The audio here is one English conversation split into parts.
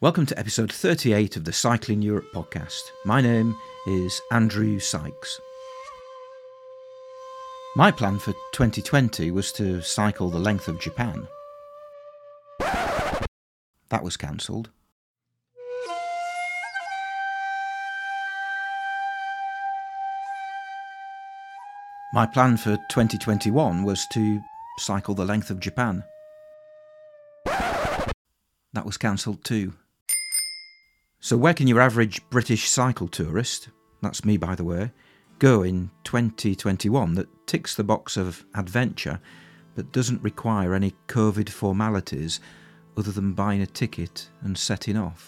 Welcome to episode 38 of the Cycling Europe podcast. My name is Andrew Sykes. My plan for 2020 was to cycle the length of Japan. That was cancelled. My plan for 2021 was to cycle the length of Japan. That was cancelled too. So where can your average British cycle tourist, that's me by the way, go in 2021 that ticks the box of adventure but doesn't require any COVID formalities other than buying a ticket and setting off?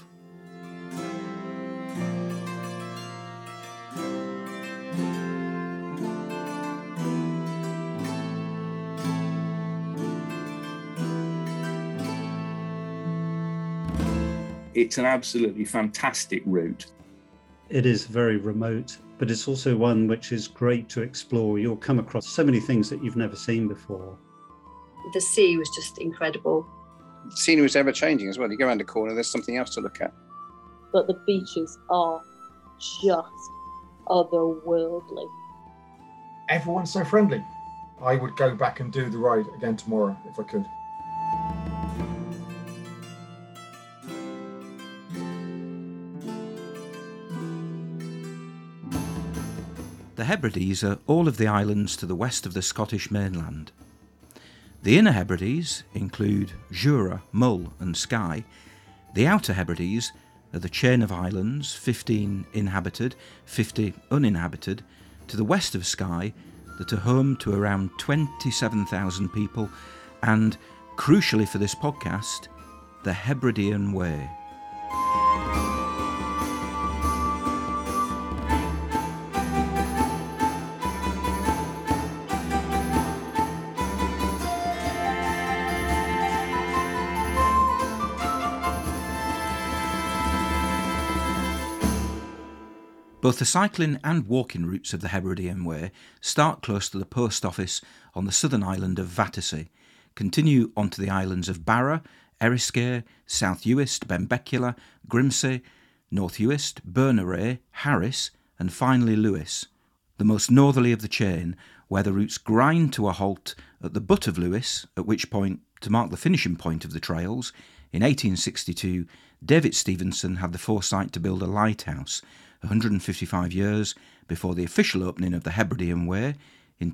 It's an absolutely fantastic route. It is very remote, but it's also one which is great to explore. You'll come across so many things that you've never seen before. The sea was just incredible. The scenery was ever changing as well. You go around the corner, there's something else to look at. But the beaches are just otherworldly. Everyone's so friendly. I would go back and do the ride again tomorrow if I could. The Hebrides are all of the islands to the west of the Scottish mainland. The Inner Hebrides include Jura, Mull and Skye. The Outer Hebrides are the chain of islands, 15 inhabited, 50 uninhabited, to the west of Skye that are home to around 27,000 people and, crucially for this podcast, the Hebridean Way. Both the cycling and walking routes of the Hebridean Way start close to the post office on the southern island of Battersea, continue onto the islands of Barra, Eriskay, South Uist, Benbecula, Grimsay, North Uist, Berneray, Harris and finally Lewis, the most northerly of the chain, where the routes grind to a halt at the butt of Lewis, at which point, to mark the finishing point of the trails, in 1862 David Stevenson had the foresight to build a lighthouse 155 years before the official opening of the Hebridean Way in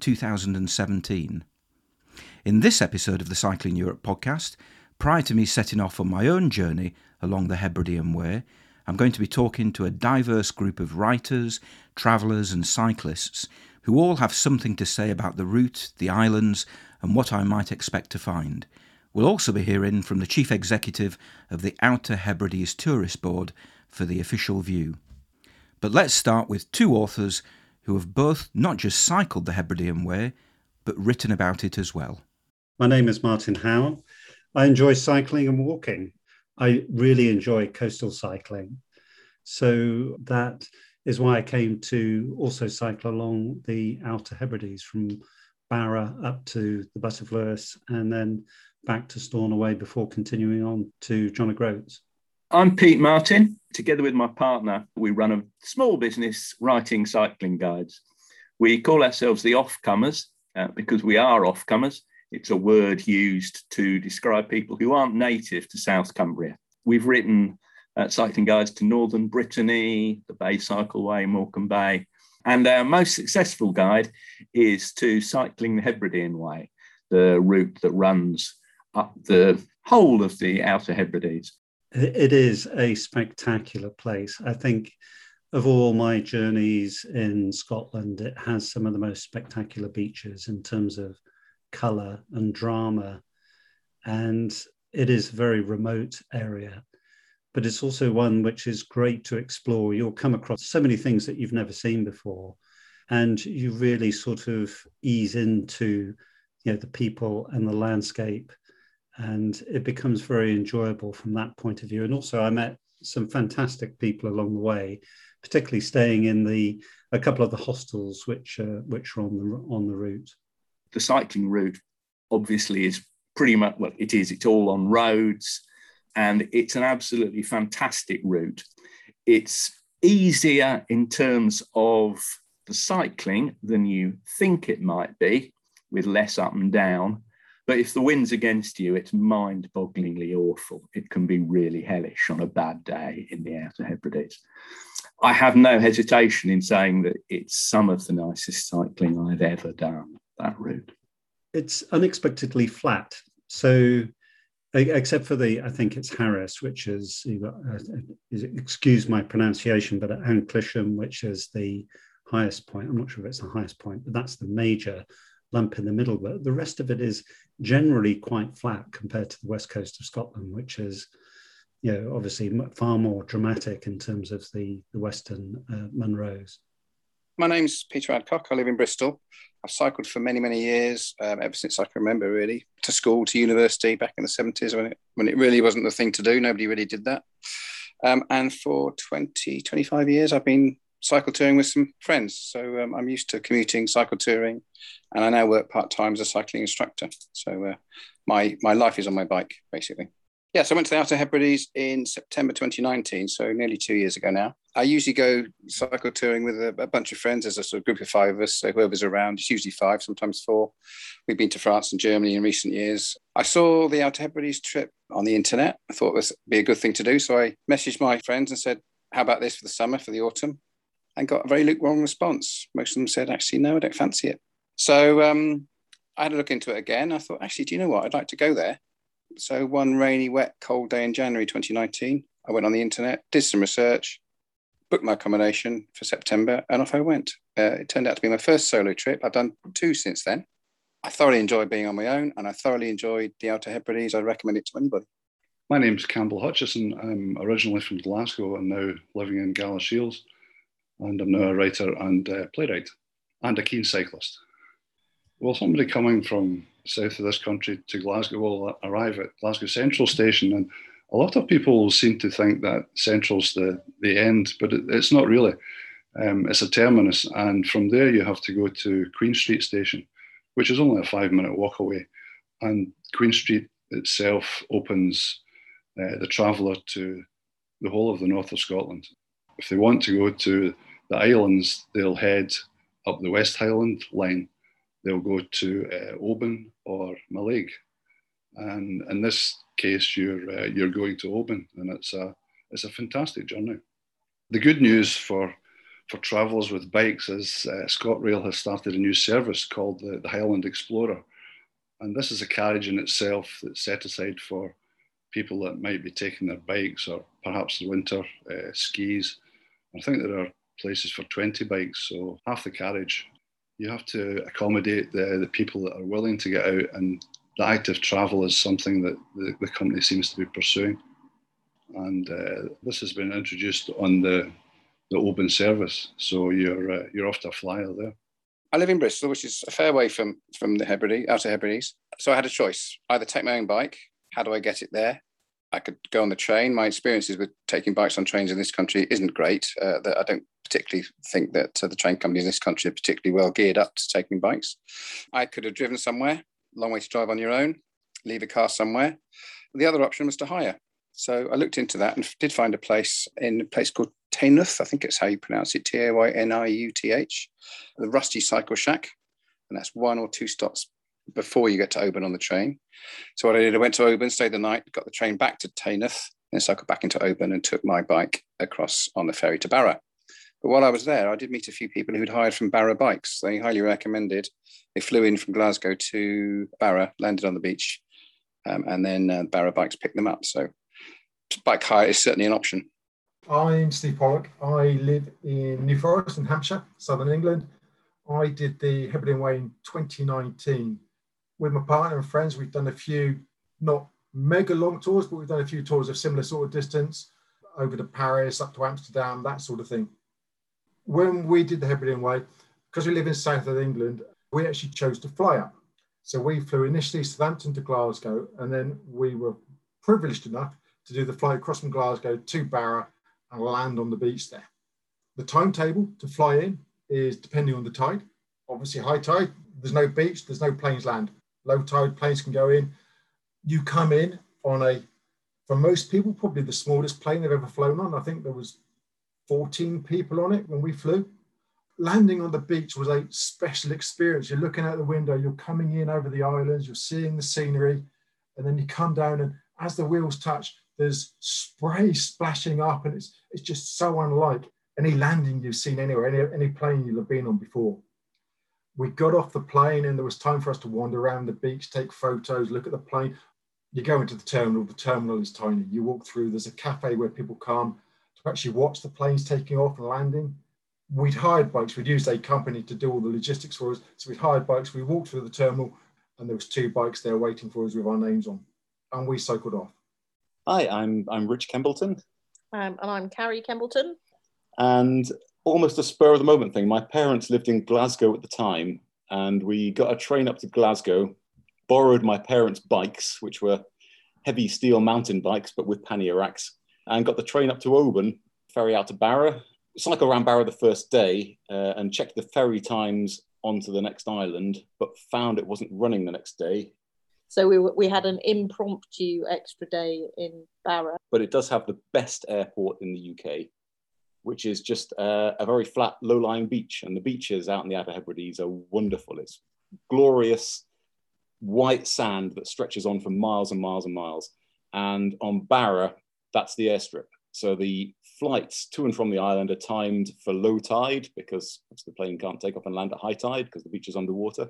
2017. In this episode of the Cycling Europe podcast, prior to me setting off on my own journey along the Hebridean Way, I'm going to be talking to a diverse group of writers, travellers and cyclists who all have something to say about the route, the islands and what I might expect to find. We'll also be hearing from the Chief Executive of the Outer Hebrides Tourist Board for the official view. But let's start with two authors who have both not just cycled the Hebridean Way, but written about it as well. My name is Martin Howe. I enjoy cycling and walking. I really enjoy coastal cycling. So that is why I came to also cycle along the Outer Hebrides from Barra up to the Butt of Lewis and then back to Stornoway before continuing on to John O'Groats. I'm Pete Martin. Together with my partner, we run a small business writing cycling guides. We call ourselves the Offcomers because we are Offcomers. It's a word used to describe people who aren't native to South Cumbria. We've written cycling guides to Northern Brittany, the Bay Cycleway, Morecambe Bay. And our most successful guide is to Cycling the Hebridean Way, the route that runs up the whole of the Outer Hebrides. It is a spectacular place. I think of all my journeys in Scotland, it has some of the most spectacular beaches in terms of colour and drama. And it is a very remote area, but it's also one which is great to explore. You'll come across so many things that you've never seen before. And you really sort of ease into, the people and the landscape. And it becomes very enjoyable from that point of view. And also I met some fantastic people along the way, particularly staying in a couple of the hostels which are on the route. The cycling route obviously is pretty much, it's all on roads. and it's an absolutely fantastic route. It's easier in terms of the cycling than you think it might be, with less up and down. But if the wind's against you, it's mind-bogglingly awful. It can be really hellish on a bad day in the Outer Hebrides. I have no hesitation in saying that it's some of the nicest cycling I've ever done, that route. It's unexpectedly flat. So, except for I think it's Harris, which is, excuse my pronunciation, but at Anclisham, which is the highest point. I'm not sure if it's the highest point, but that's the major lump in the middle. But the rest of it is generally quite flat compared to the west coast of Scotland, which is, obviously far more dramatic in terms of the western Munros. My name's Peter Adcock. I live in Bristol. I've cycled for many, many years, ever since I can remember, really, to school, to university back in the 70s when it really wasn't the thing to do. Nobody really did that. And for 25 years, I've been cycle touring with some friends. So I'm used to commuting, cycle touring, and I now work part-time as a cycling instructor. So my life is on my bike, basically. Yeah, so I went to the Outer Hebrides in September 2019, so nearly 2 years ago now. I usually go cycle touring with a bunch of friends. There's a sort of group of 5 of us, so whoever's around, it's usually 5, sometimes 4. We've been to France and Germany in recent years. I saw the Outer Hebrides trip on the internet. I thought this would be a good thing to do, so I messaged my friends and said, how about this for the summer, for the autumn? And got a very lukewarm response. Most of them said, actually, no, I don't fancy it. So I had a look into it again. I thought, actually, do you know what? I'd like to go there. So one rainy, wet, cold day in January 2019, I went on the internet, did some research, booked my accommodation for September, and off I went. It turned out to be my first solo trip. I've done 2 since then. I thoroughly enjoyed being on my own, and I thoroughly enjoyed the Outer Hebrides. I'd recommend it to anybody. My name's Campbell Hutchison. I'm originally from Glasgow and now living in Galashiels. And I'm now a writer and playwright and a keen cyclist. Well, somebody coming from south of this country to Glasgow will arrive at Glasgow Central Station, and a lot of people seem to think that Central's the end, but it's not really. It's a terminus, and from there you have to go to Queen Street Station, which is only a 5-minute walk away. And Queen Street itself opens the traveller to the whole of the north of Scotland. If they want to go to the islands, they'll head up the West Highland line. They'll go to Oban or Mallaig. And in this case, you're going to Oban, and it's a fantastic journey. The good news for travellers with bikes is ScotRail has started a new service called the Highland Explorer. And this is a carriage in itself that's set aside for people that might be taking their bikes or perhaps the winter skis. I think there are places for 20 bikes, so half the carriage. You have to accommodate the people that are willing to get out, and the active travel is something that the company seems to be pursuing. And this has been introduced on the Oban service, so you're off to a flyer there. I live in Bristol, which is a fair way from the Hebrides, Outer Hebrides. So I had a choice: either take my own bike. How do I get it there? I could go on the train. My experiences with taking bikes on trains in this country isn't great. I don't particularly think that the train companies in this country are particularly well geared up to taking bikes. I could have driven somewhere, long way to drive on your own, leave a car somewhere. The other option was to hire. So I looked into that and did find a place called Taynuth. I think it's how you pronounce it, Tayniuth, the Rusty Cycle Shack. And that's 1 or 2 stops before you get to Oban on the train. So what I did, I went to Oban, stayed the night, got the train back to Taynuth, then cycled back into Oban and took my bike across on the ferry to Barra. But while I was there, I did meet a few people who'd hired from Barra bikes. They highly recommended. They flew in from Glasgow to Barra, landed on the beach, and then Barra bikes picked them up. So bike hire is certainly an option. I'm Steve Pollock. I live in New Forest in Hampshire, southern England. I did the Hebridean Way in 2019. With my partner and friends, we've done a few, not mega long tours, but we've done a few tours of similar sort of distance, over to Paris, up to Amsterdam, that sort of thing. When we did the Hebridean Way, because we live in south of England, we actually chose to fly up. So we flew initially Southampton to Glasgow, and then we were privileged enough to do the flight across from Glasgow to Barra and land on the beach there. The timetable to fly in is depending on the tide. Obviously, high tide, there's no beach, there's no planes land. Low tide, planes can go in. You come in on a For most people, probably the smallest plane they've ever flown on. I think there was 14 people on it when we flew. Landing on the beach was a special experience. You're looking out the window, you're coming in over the islands, you're seeing the scenery, and then you come down, and as the wheels touch, there's spray splashing up, and it's just so unlike any landing you've seen anywhere, any plane you'll have been on before. We got off the plane, and there was time for us to wander around the beach, take photos, look at the plane. You go into the terminal is tiny. You walk through, there's a cafe where people come to actually watch the planes taking off and landing. We'd hired bikes, we'd used a company to do all the logistics for us. So we'd hired bikes, we walked through the terminal, and there was 2 bikes there waiting for us with our names on. And we cycled off. Hi, I'm Rich Kembleton. And I'm Carrie Kembleton. And almost a spur of the moment thing, my parents lived in Glasgow at the time, and we got a train up to Glasgow, borrowed my parents' bikes, which were heavy steel mountain bikes, but with pannier racks, and got the train up to Oban, ferry out to Barra, cycle around Barra the first day, and checked the ferry times onto the next island, but found it wasn't running the next day. So we had an impromptu extra day in Barra. But it does have the best airport in the UK, which is just a very flat, low-lying beach. And the beaches out in the Outer Hebrides are wonderful. It's glorious white sand that stretches on for miles and miles and miles. And on Barra, that's the airstrip. So the flights to and from the island are timed for low tide, because the plane can't take off and land at high tide because the beach is underwater.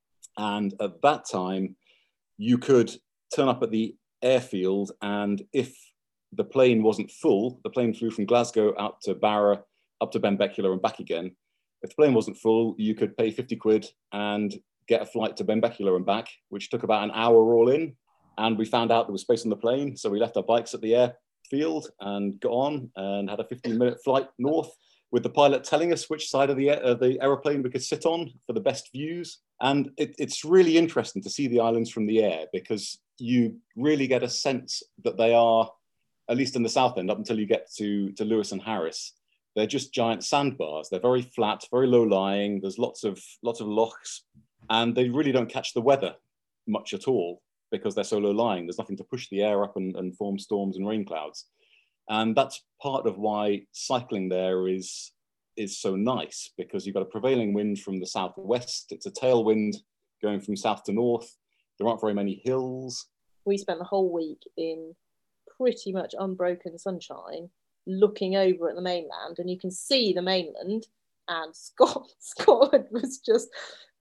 And at that time, you could turn up at the airfield, and if the plane wasn't full, the plane flew from Glasgow out to Barra, up to Benbecula and back again. If the plane wasn't full, you could pay 50 quid and get a flight to Benbecula and back, which took about an hour all in. And we found out there was space on the plane, so we left our bikes at the airfield and got on and had a 15-minute flight north, with the pilot telling us which side of the aeroplane we could sit on for the best views. And it's really interesting to see the islands from the air, because you really get a sense that they are, at least in the south end, up until you get to Lewis and Harris, they're just giant sandbars. They're very flat, very low-lying. There's lots of lochs, and they really don't catch the weather much at all because they're so low-lying. There's nothing to push the air up and form storms and rain clouds. And that's part of why cycling there is so nice, because you've got a prevailing wind from the southwest. It's a tailwind going from south to north. There aren't very many hills. We spent the whole week in pretty much unbroken sunshine, looking over at the mainland, and you can see the mainland, and Scotland was just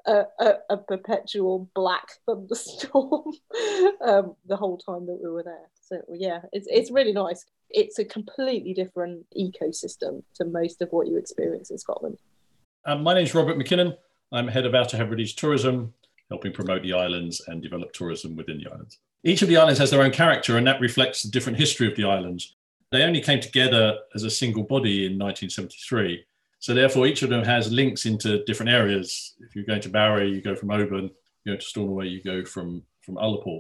a perpetual black thunderstorm the whole time that we were there. So yeah, it's really nice. It's a completely different ecosystem to most of what you experience in Scotland. My name's Robert McKinnon. I'm head of Outer Hebrides Tourism, helping promote the islands and develop tourism within the islands. Each of the islands has their own character, and that reflects the different history of the islands. They only came together as a single body in 1973. So therefore, each of them has links into different areas. If you're going to Barra, you go from Oban. You go to Stornoway, you go from Ullapool.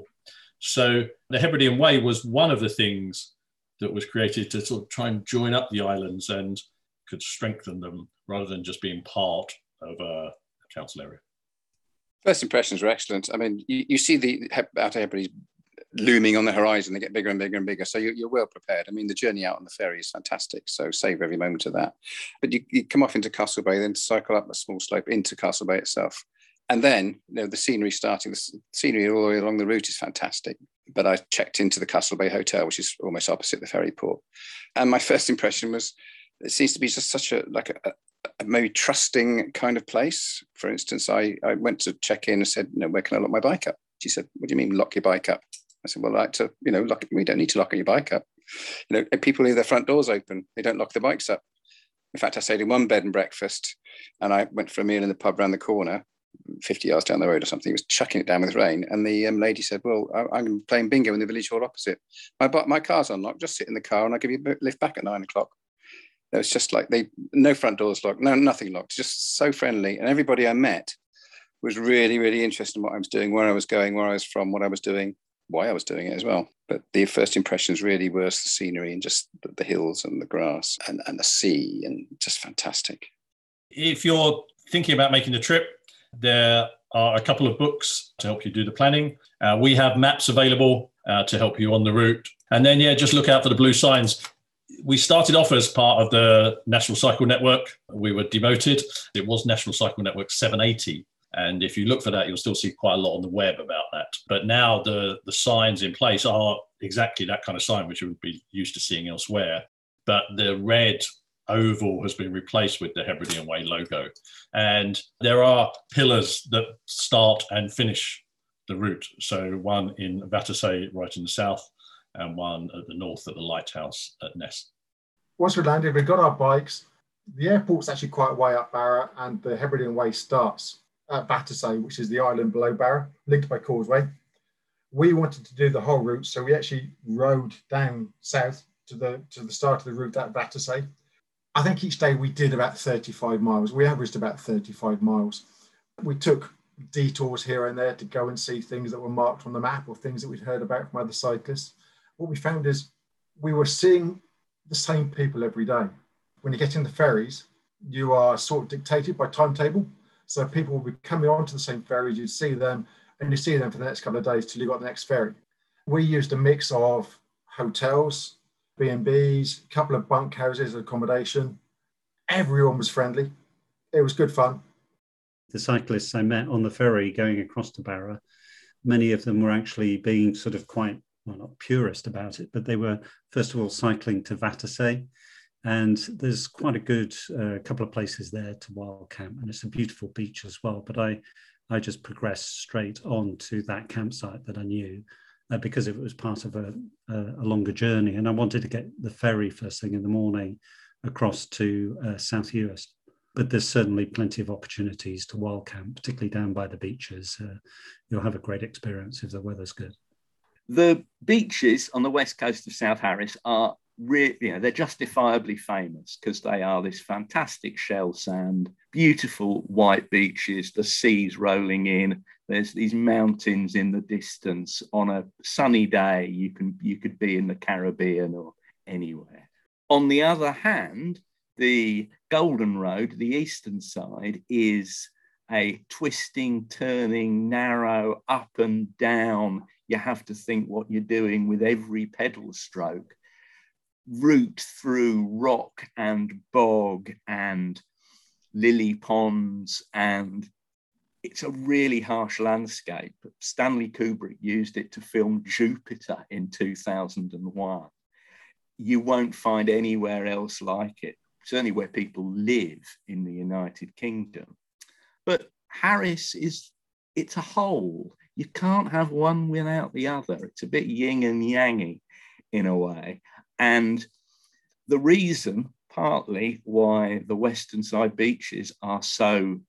So the Hebridean Way was one of the things that was created to sort of try and join up the islands and could strengthen them rather than just being part of a council area. First impressions were excellent. I mean, you see the Outer Hebrides looming on the horizon. They get bigger and bigger and bigger. So you're well prepared. I mean, the journey out on the ferry is fantastic. So save every moment of that. But you come off into Castle Bay, then cycle up a small slope into Castle Bay itself. And then, the scenery the scenery all the way along the route is fantastic. But I checked into the Castle Bay Hotel, which is almost opposite the ferry port. And my first impression was, it seems to be just such a maybe trusting kind of place. For instance, I went to check in and said, where can I lock my bike up? She said, what do you mean lock your bike up? I said, well, I like to, we don't need to lock your bike up. People leave their front doors open. They don't lock their bikes up. In fact, I stayed in one bed and breakfast, and I went for a meal in the pub around the corner, 50 yards down the road or something. It was chucking it down with rain. And the lady said, well, I'm playing bingo in the village hall opposite. My car's unlocked. Just sit in the car and I'll give you a lift back at 9 o'clock. It was just like no front doors locked, nothing locked, just so friendly. And everybody I met was really, really interested in what I was doing, where I was going, where I was from, what I was doing, why I was doing it as well. But the first impressions really were the scenery and just the hills and the grass and the sea, and just fantastic. If you're thinking about making the trip, there are a couple of books to help you do the planning. We have maps available to help you on the route. And then, just look out for the blue signs. We started off as part of the National Cycle Network. We were demoted. It was National Cycle Network 780. And if you look for that, you'll still see quite a lot on the web about that. But now the signs in place are exactly that kind of sign, which you would be used to seeing elsewhere. But the red oval has been replaced with the Hebridean Way logo. And there are pillars that start and finish the route. So one in Vatersay, right in the south, and one at the north at the lighthouse at Ness. Once we landed, we got our bikes. The airport's actually quite a way up Barra, and the Hebridean Way starts at Vatersay, which is the island below Barra, linked by causeway. We wanted to do the whole route, so we actually rode down south to the start of the route at Vatersay. I think each day we did about 35 miles. We averaged about 35 miles. We took detours here and there to go and see things that were marked on the map or things that we'd heard about from other cyclists. What we found is we were seeing the same people every day. When you get in the ferries, you are sort of dictated by timetable. So people will be coming onto the same ferries, you'd see them, and you see them for the next couple of days till you got the next ferry. We used a mix of hotels, B&Bs, a couple of bunk houses, accommodation. Everyone was friendly. It was good fun. The cyclists I met on the ferry going across to Barra, many of them were actually being sort of quite, well, not purist about it, but they were, first of all, cycling to Vatersay. And there's quite a good couple of places there to wild camp, and it's a beautiful beach as well. But I just progressed straight on to that campsite that I knew because it was part of a longer journey. And I wanted to get the ferry first thing in the morning across to South Uist. But there's certainly plenty of opportunities to wild camp, particularly down by the beaches. You'll have a great experience if the weather's good. The beaches on the west coast of South Harris are really, they're justifiably famous because they are this fantastic shell sand, beautiful white beaches, the seas rolling in. There's these mountains in the distance. On a sunny day, you could be in the Caribbean or anywhere. On the other hand, the Golden Road, the eastern side, is a twisting, turning, narrow, up and down. You have to think what you're doing with every pedal stroke. Route through rock and bog and lily ponds, and it's a really harsh landscape. Stanley Kubrick used it to film Jupiter in 2001. You won't find anywhere else like it, certainly where people live in the United Kingdom. But Harris it's a whole. You can't have one without the other. It's a bit yin and yangy in a way. And the reason, partly, why the western side beaches are so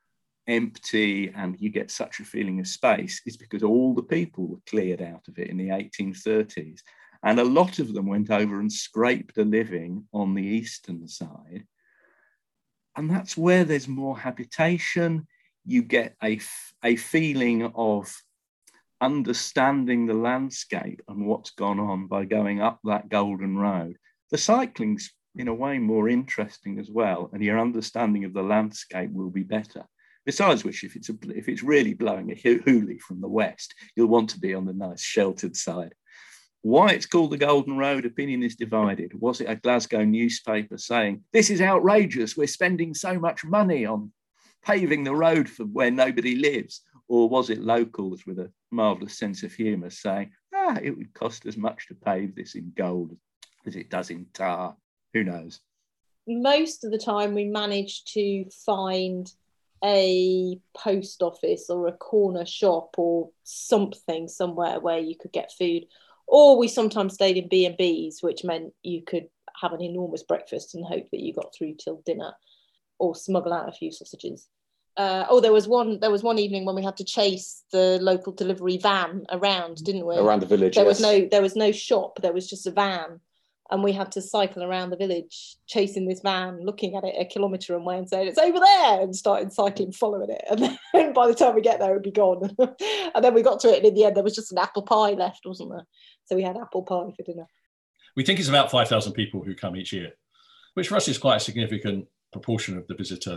empty and you get such a feeling of space is because all the people were cleared out of it in the 1830s. And a lot of them went over and scraped a living on the eastern side. And that's where there's more habitation. You get a feeling of understanding the landscape and what's gone on by going up that Golden Road. The cycling's in a way more interesting as well, and your understanding of the landscape will be better. Besides which, if it's really blowing a hoolie from the west, you'll want to be on the nice sheltered side. Why it's called the Golden Road, opinion is divided. Was it a Glasgow newspaper saying, this is outrageous, we're spending so much money on paving the road for where nobody lives? Or was it locals with a marvellous sense of humour saying, it would cost as much to pave this in gold as it does in tar? Who knows? Most of the time we managed to find a post office or a corner shop or something somewhere where you could get food. Or we sometimes stayed in B&Bs, which meant you could have an enormous breakfast and hope that you got through till dinner, or smuggle out a few sausages. There was one evening when we had to chase the local delivery van around, didn't we? Around the village. There was no shop. There was just a van, and we had to cycle around the village chasing this van, looking at it a kilometre away and saying, it's over there, and started cycling following it. And then by the time we get there, it'd be gone. And then we got to it, and in the end, there was just an apple pie left, wasn't there? So we had apple pie for dinner. We think it's about 5,000 people who come each year, which for us is quite a significant proportion of the visitor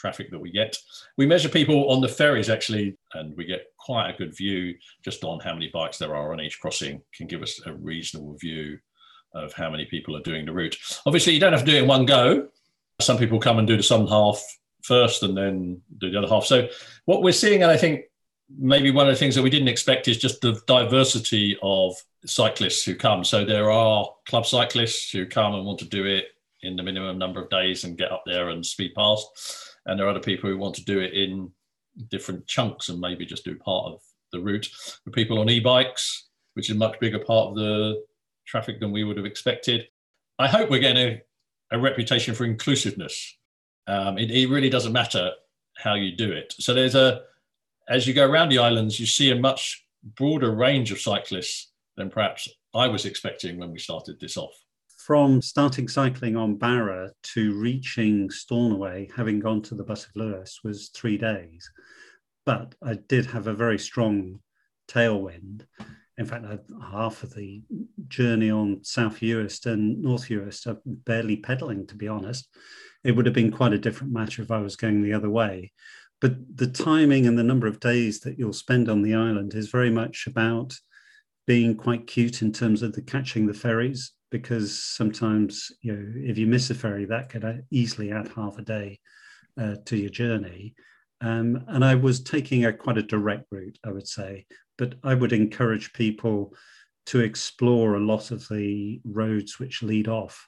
traffic that we get. We measure people on the ferries actually, and we get quite a good view just on how many bikes there are on each crossing, can give us a reasonable view of how many people are doing the route. Obviously, you don't have to do it in one go. Some people come and do the southern half first and then do the other half. So what we're seeing, and I think maybe one of the things that we didn't expect, is just the diversity of cyclists who come. So there are club cyclists who come and want to do it in the minimum number of days and get up there and speed past. And there are other people who want to do it in different chunks and maybe just do part of the route. The people on e-bikes, which is a much bigger part of the traffic than we would have expected. I hope we're getting a reputation for inclusiveness. It really doesn't matter how you do it. So as you go around the islands, you see a much broader range of cyclists than perhaps I was expecting when we started this off. From starting cycling on Barra to reaching Stornoway, having gone to the Bus of Lewis, was 3 days. But I did have a very strong tailwind. In fact, half of the journey on South Uist and North Uist, I'm barely pedaling, to be honest. It would have been quite a different matter if I was going the other way. But the timing and the number of days that you'll spend on the island is very much about being quite cute in terms of catching the ferries, because sometimes, if you miss a ferry, that could easily add half a day to your journey. And I was taking quite a direct route, I would say, but I would encourage people to explore a lot of the roads which lead off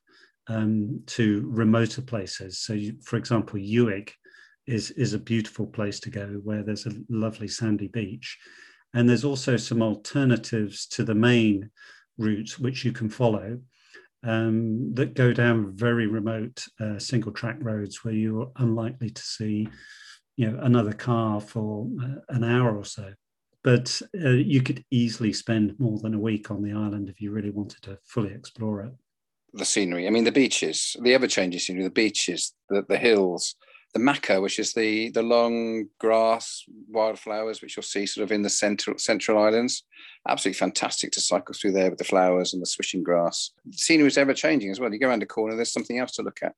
to remoter places. So, for example, Uig is a beautiful place to go, where there's a lovely sandy beach. And there's also some alternatives to the main route which you can follow that go down very remote single track roads where you're unlikely to see another car for an hour or so. But you could easily spend more than a week on the island if you really wanted to fully explore it. The scenery, I mean, the beaches, the ever-changing scenery, the beaches, the hills, the maca, which is the long grass, wildflowers, which you'll see sort of in the central islands. Absolutely fantastic to cycle through there with the flowers and the swishing grass. The scenery is ever-changing as well. You go around a corner, there's something else to look at.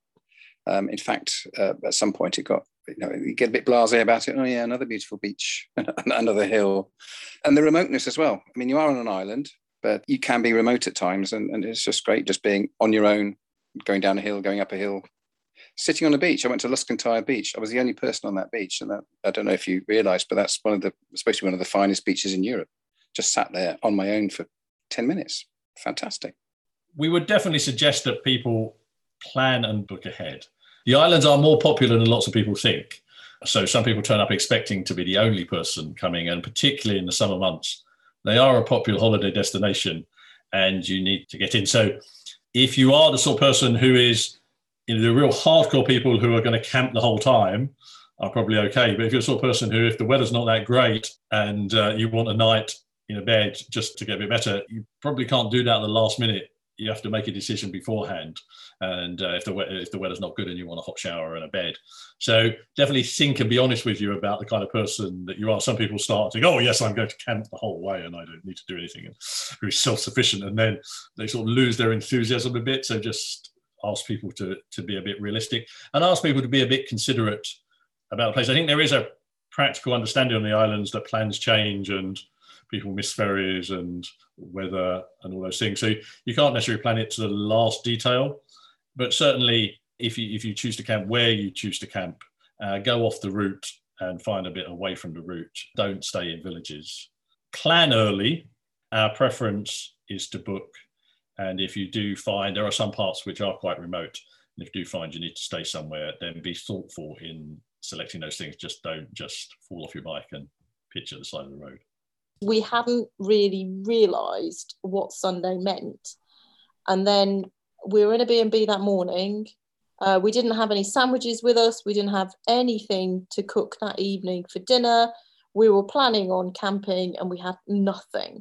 In fact, at some point you get a bit blasé about it. Oh yeah, another beautiful beach, another hill. And the remoteness as well. I mean, you are on an island, but you can be remote at times, and it's just great just being on your own, going down a hill, going up a hill, sitting on a beach. I went to Luscantire Beach. I was the only person on that beach, and I don't know if you realise, but that's supposed to be one of the finest beaches in Europe. Just sat there on my own for 10 minutes. Fantastic. We would definitely suggest that people plan and book ahead. The islands are more popular than lots of people think. So some people turn up expecting to be the only person coming, and particularly in the summer months, they are a popular holiday destination and you need to get in. So if you are the sort of person who is, the real hardcore people who are going to camp the whole time are probably okay. But if you're the sort of person who, if the weather's not that great and you want a night in a bed just to get a bit better, you probably can't do that at the last minute. You have to make a decision beforehand. And if the weather's not good and you want a hot shower and a bed. So definitely think and be honest with you about the kind of person that you are. Some people start to go, oh yes, I'm going to camp the whole way and I don't need to do anything, and be self-sufficient. And then they sort of lose their enthusiasm a bit. So just ask people to be a bit realistic, and ask people to be a bit considerate about the place. I think there is a practical understanding on the islands that plans change and people miss ferries and weather and all those things. So you can't necessarily plan it to the last detail, but certainly if you choose to camp where you choose to camp, go off the route and find a bit away from the route. Don't stay in villages. Plan early. Our preference is to book. And if you do find, there are some parts which are quite remote, and if you do find you need to stay somewhere, then be thoughtful in selecting those things. Just don't just fall off your bike and pitch at the side of the road. We hadn't really realised what Sunday meant. And then we were in a B&B that morning. We didn't have any sandwiches with us. We didn't have anything to cook that evening for dinner. We were planning on camping and we had nothing.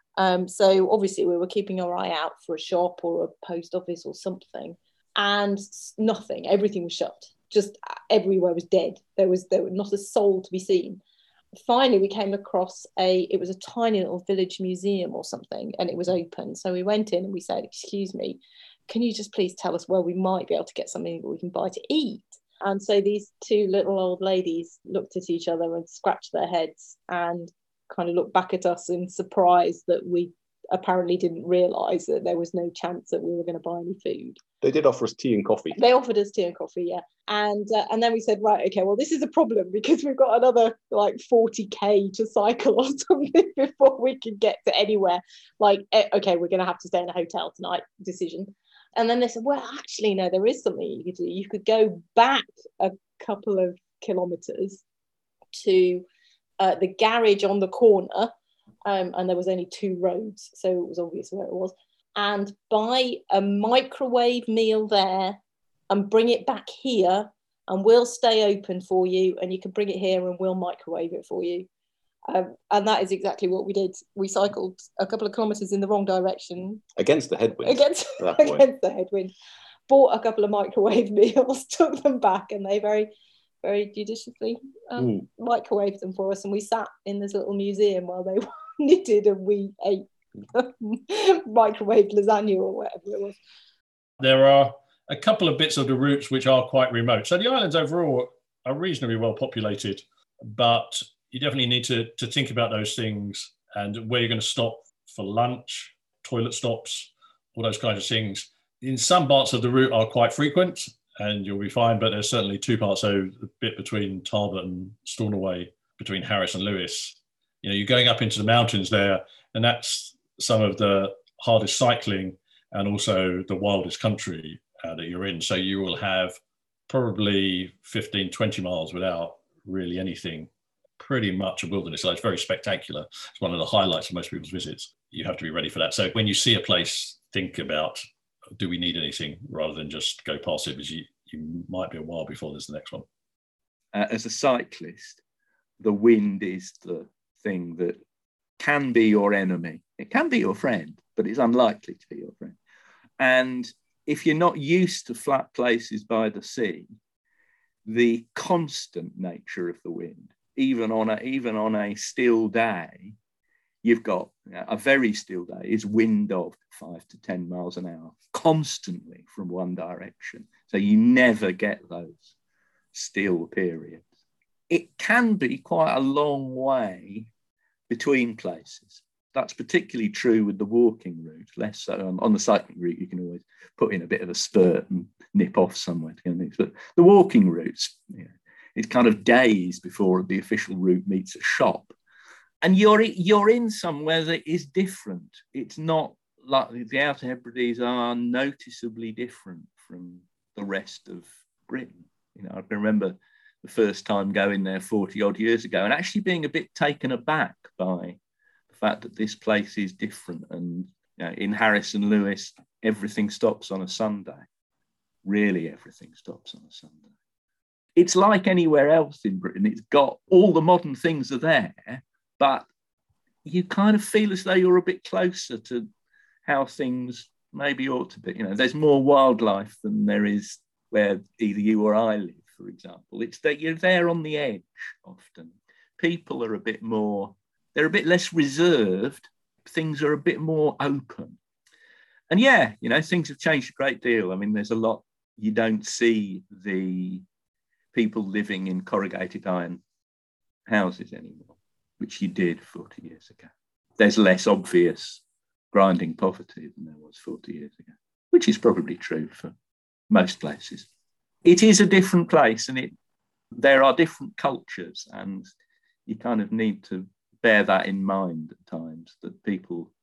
So obviously we were keeping our eye out for a shop or a post office or something, and nothing. Everything was shut. Just everywhere was dead. There was not a soul to be seen. Finally, we came across it was a tiny little village museum or something, and it was open. So we went in and we said, excuse me, can you just please tell us where we might be able to get something that we can buy to eat? And so these two little old ladies looked at each other and scratched their heads and kind of looked back at us in surprise that we apparently didn't realise that there was no chance that we were going to buy any food. They did offer us tea and coffee. They offered us tea and coffee, yeah. And then we said, right, okay, well, this is a problem because we've got another like 40k to cycle or something before we can get to anywhere. Like, okay, we're going to have to stay in a hotel tonight, decision. And then they said, well, actually, no, there is something you could do. You could go back a couple of kilometres to the garage on the corner, and there was only 2 roads, so it was obvious where it was, and buy a microwave meal there and bring it back here, and we'll stay open for you, and you can bring it here and we'll microwave it for you. And that is exactly what we did. We cycled a couple of kilometres in the wrong direction. Against the headwind. Against the headwind. Bought a couple of microwave meals, took them back, and they very, very judiciously microwaved them for us. And we sat in this little museum while they knitted and we ate microwave lasagna or whatever it was. There are a couple of bits of the routes which are quite remote. So the islands overall are reasonably well populated, but you definitely need to think about those things and where you're going to stop for lunch, toilet stops, all those kinds of things. In some parts of the route are quite frequent and you'll be fine, but there's certainly 2 parts, so the bit between Talbot and Stornoway, between Harris and Lewis. You know, you're going up into the mountains there, and that's some of the hardest cycling and also the wildest country that you're in. So you will have probably 15, 20 miles without really anything, pretty much a wilderness. So it's very spectacular. It's one of the highlights of most people's visits. You have to be ready for that. So when you see a place, think about, do we need anything, rather than just go past it, because you might be a while before there's the next one. As a cyclist, the wind is the thing that can be your enemy. It can be your friend, but it's unlikely to be your friend. And if you're not used to flat places by the sea, the constant nature of the wind, even on a still day, you've got a very still day is wind of 5 to 10 miles an hour constantly from one direction. So you never get those still periods. It can be quite a long way between places. That's particularly true with the walking route, less so on the cycling route. You can always put in a bit of a spurt and nip off somewhere to go next. But the walking routes, it's kind of days before the official route meets a shop. And you're in somewhere that is different. It's not like the Outer Hebrides are noticeably different from the rest of Britain. You know, I can remember the first time going there 40 odd years ago and actually being a bit taken aback by the fact that this place is different. And you know, in Harris and Lewis, everything stops on a Sunday. Really, everything stops on a Sunday. It's like anywhere else in Britain. It's got all the modern things are there, but you kind of feel as though you're a bit closer to how things maybe ought to be. You know, there's more wildlife than there is where either you or I live, for example. It's that you're there on the edge often. People are a bit more, they're a bit less reserved. Things are a bit more open. And yeah, you know, things have changed a great deal. I mean, there's a lot, you don't see the people living in corrugated iron houses anymore, which you did 40 years ago. There's less obvious grinding poverty than there was 40 years ago, which is probably true for most places. It is a different place and there are different cultures, and you kind of need to bear that in mind at times, that people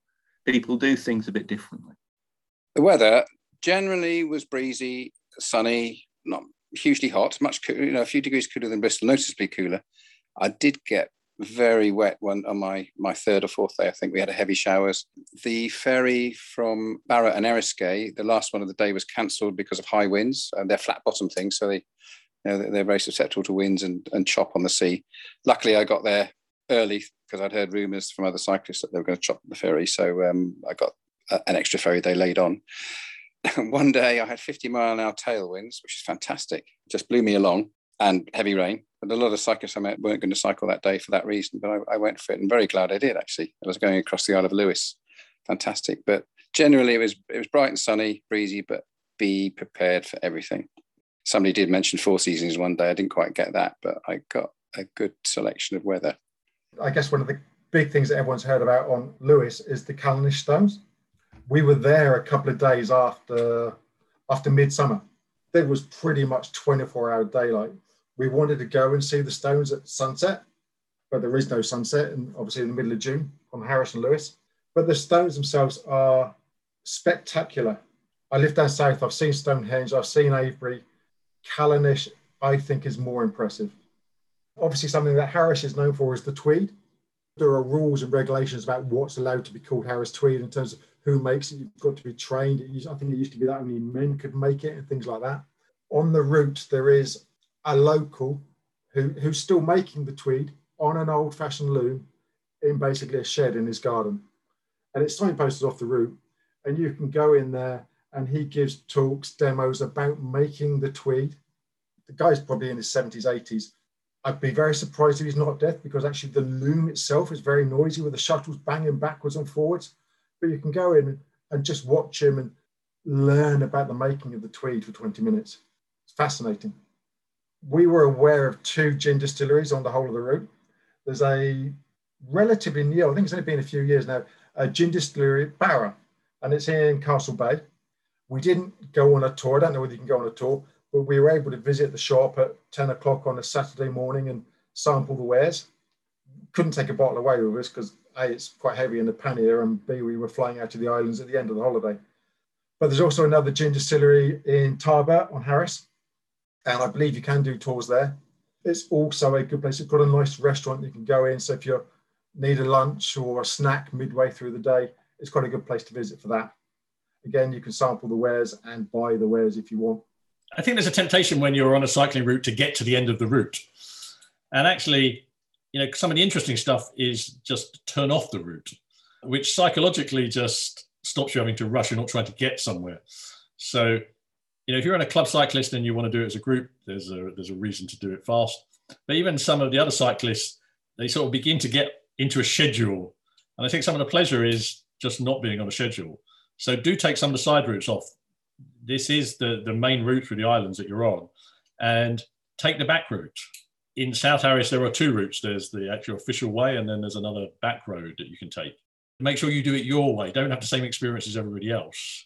do things a bit differently. The weather generally was breezy, sunny, not hugely hot, much cooler, you know, a few degrees cooler than Bristol, noticeably cooler. I did get very wet one on my 3rd or 4th day. I think we had heavy showers. The ferry from Barra and Eriskay, the last one of the day, was cancelled because of high winds. They're flat bottom things, so they're very susceptible to winds and chop on the sea. Luckily, I got there early because I'd heard rumours from other cyclists that they were going to chop the ferry. So I got an extra ferry they laid on. One day I had 50-mile-an-hour tailwinds, which is fantastic. It just blew me along, and heavy rain. But a lot of cyclists I met weren't going to cycle that day for that reason, but I went for it, and very glad I did, actually. I was going across the Isle of Lewis. Fantastic. But generally it was bright and sunny, breezy, but be prepared for everything. Somebody did mention Four Seasons one day. I didn't quite get that, but I got a good selection of weather. I guess one of the big things that everyone's heard about on Lewes is the Callanish stones. We were there a couple of days after midsummer. There was pretty much 24-hour daylight. We wanted to go and see the stones at sunset, but there is no sunset, and obviously in the middle of June on Harris and Lewes. But the stones themselves are spectacular. I live down south. I've seen Stonehenge. I've seen Avebury. Callanish, I think, is more impressive. Obviously, something that Harris is known for is the tweed. There are rules and regulations about what's allowed to be called Harris tweed in terms of who makes it. You've got to be trained. I think it used to be that only men could make it and things like that. On the route, there is a local who's still making the tweed on an old-fashioned loom in basically a shed in his garden. And it's signposted off the route. And you can go in there and he gives talks, demos about making the tweed. The guy's probably in his 70s, 80s. I'd be very surprised if he's not deaf, because actually the loom itself is very noisy with the shuttles banging backwards and forwards. But you can go in and just watch him and learn about the making of the tweed for 20 minutes. It's fascinating. We were aware of 2 gin distilleries on the whole of the route. There's a relatively new, I think it's only been a few years now, a gin distillery at Barra, and it's in Castle Bay. We didn't go on a tour. I don't know whether you can go on a tour, but we were able to visit the shop at 10 o'clock on a Saturday morning and sample the wares. Couldn't take a bottle away with us because A, it's quite heavy in the pannier, and B, we were flying out to the islands at the end of the holiday. But there's also another gin distillery in Tarbert on Harris, and I believe you can do tours there. It's also a good place. It's got a nice restaurant you can go in. So if you need a lunch or a snack midway through the day, it's got a good place to visit for that. Again, you can sample the wares and buy the wares if you want. I think there's a temptation when you're on a cycling route to get to the end of the route. And actually, some of the interesting stuff is just turn off the route, which psychologically just stops you having to rush. You're not trying to get somewhere. So, if you're on a club cyclist and you want to do it as a group, there's a reason to do it fast. But even some of the other cyclists, they sort of begin to get into a schedule. And I think some of the pleasure is just not being on a schedule. So do take some of the side routes off. This is the main route through the islands that you're on, and take the back route. In South Harris, there are 2 routes. There's the actual official way, and then there's another back road that you can take. Make sure you do it your way. Don't have the same experience as everybody else.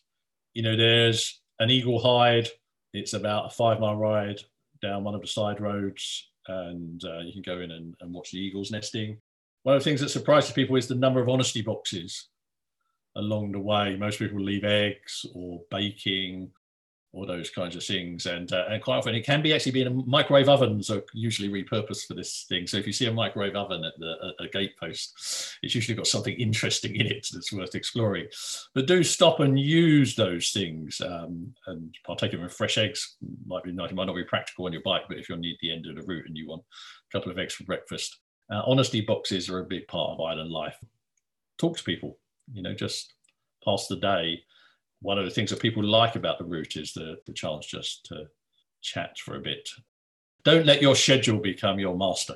There's an Eagle Hide. It's about a 5-mile ride down one of the side roads, and you can go in and watch the eagles nesting. One of the things that surprises people is the number of honesty boxes along the way. Most people leave eggs or baking or those kinds of things, and quite often it can be actually being a microwave ovens are usually repurposed for this thing. So if you see a microwave oven at a gate post, it's usually got something interesting in it that's worth exploring. But do stop and use those things, and partake of fresh eggs. Might not be practical on your bike, but if you're near the end of the route and you want a couple of eggs for breakfast, honesty boxes are a big part of island life. Talk to people. Just pass the day. One of the things that people like about the route is the chance just to chat for a bit. Don't let your schedule become your master.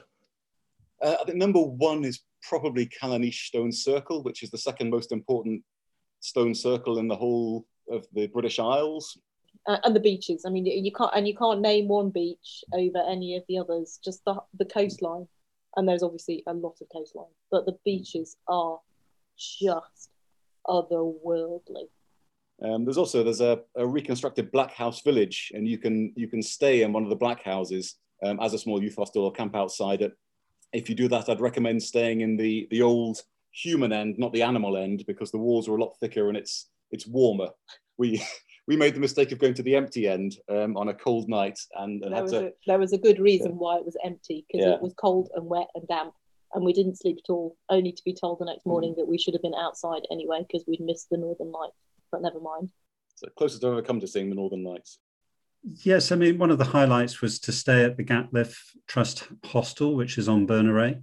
I think number 1 is probably Callanish Stone Circle, which is the second most important stone circle in the whole of the British Isles. And the beaches. I mean, you can't name one beach over any of the others. Just the coastline, and there's obviously a lot of coastline, but the beaches are just otherworldly. There's a reconstructed Black House village, and you can stay in one of the Black Houses as a small youth hostel or camp outside it. If you do that, I'd recommend staying in the old human end, not the animal end, because the walls are a lot thicker and it's warmer. We made the mistake of going to the empty end on a cold night, and there was a good reason why it was empty, because it was cold and wet and damp. And we didn't sleep at all, only to be told the next morning that we should have been outside anyway because we'd missed the Northern Lights. But never mind. So closest I've ever come to seeing the Northern Lights. Yes, I mean, one of the highlights was to stay at the Gatliff Trust Hostel, which is on Berneray.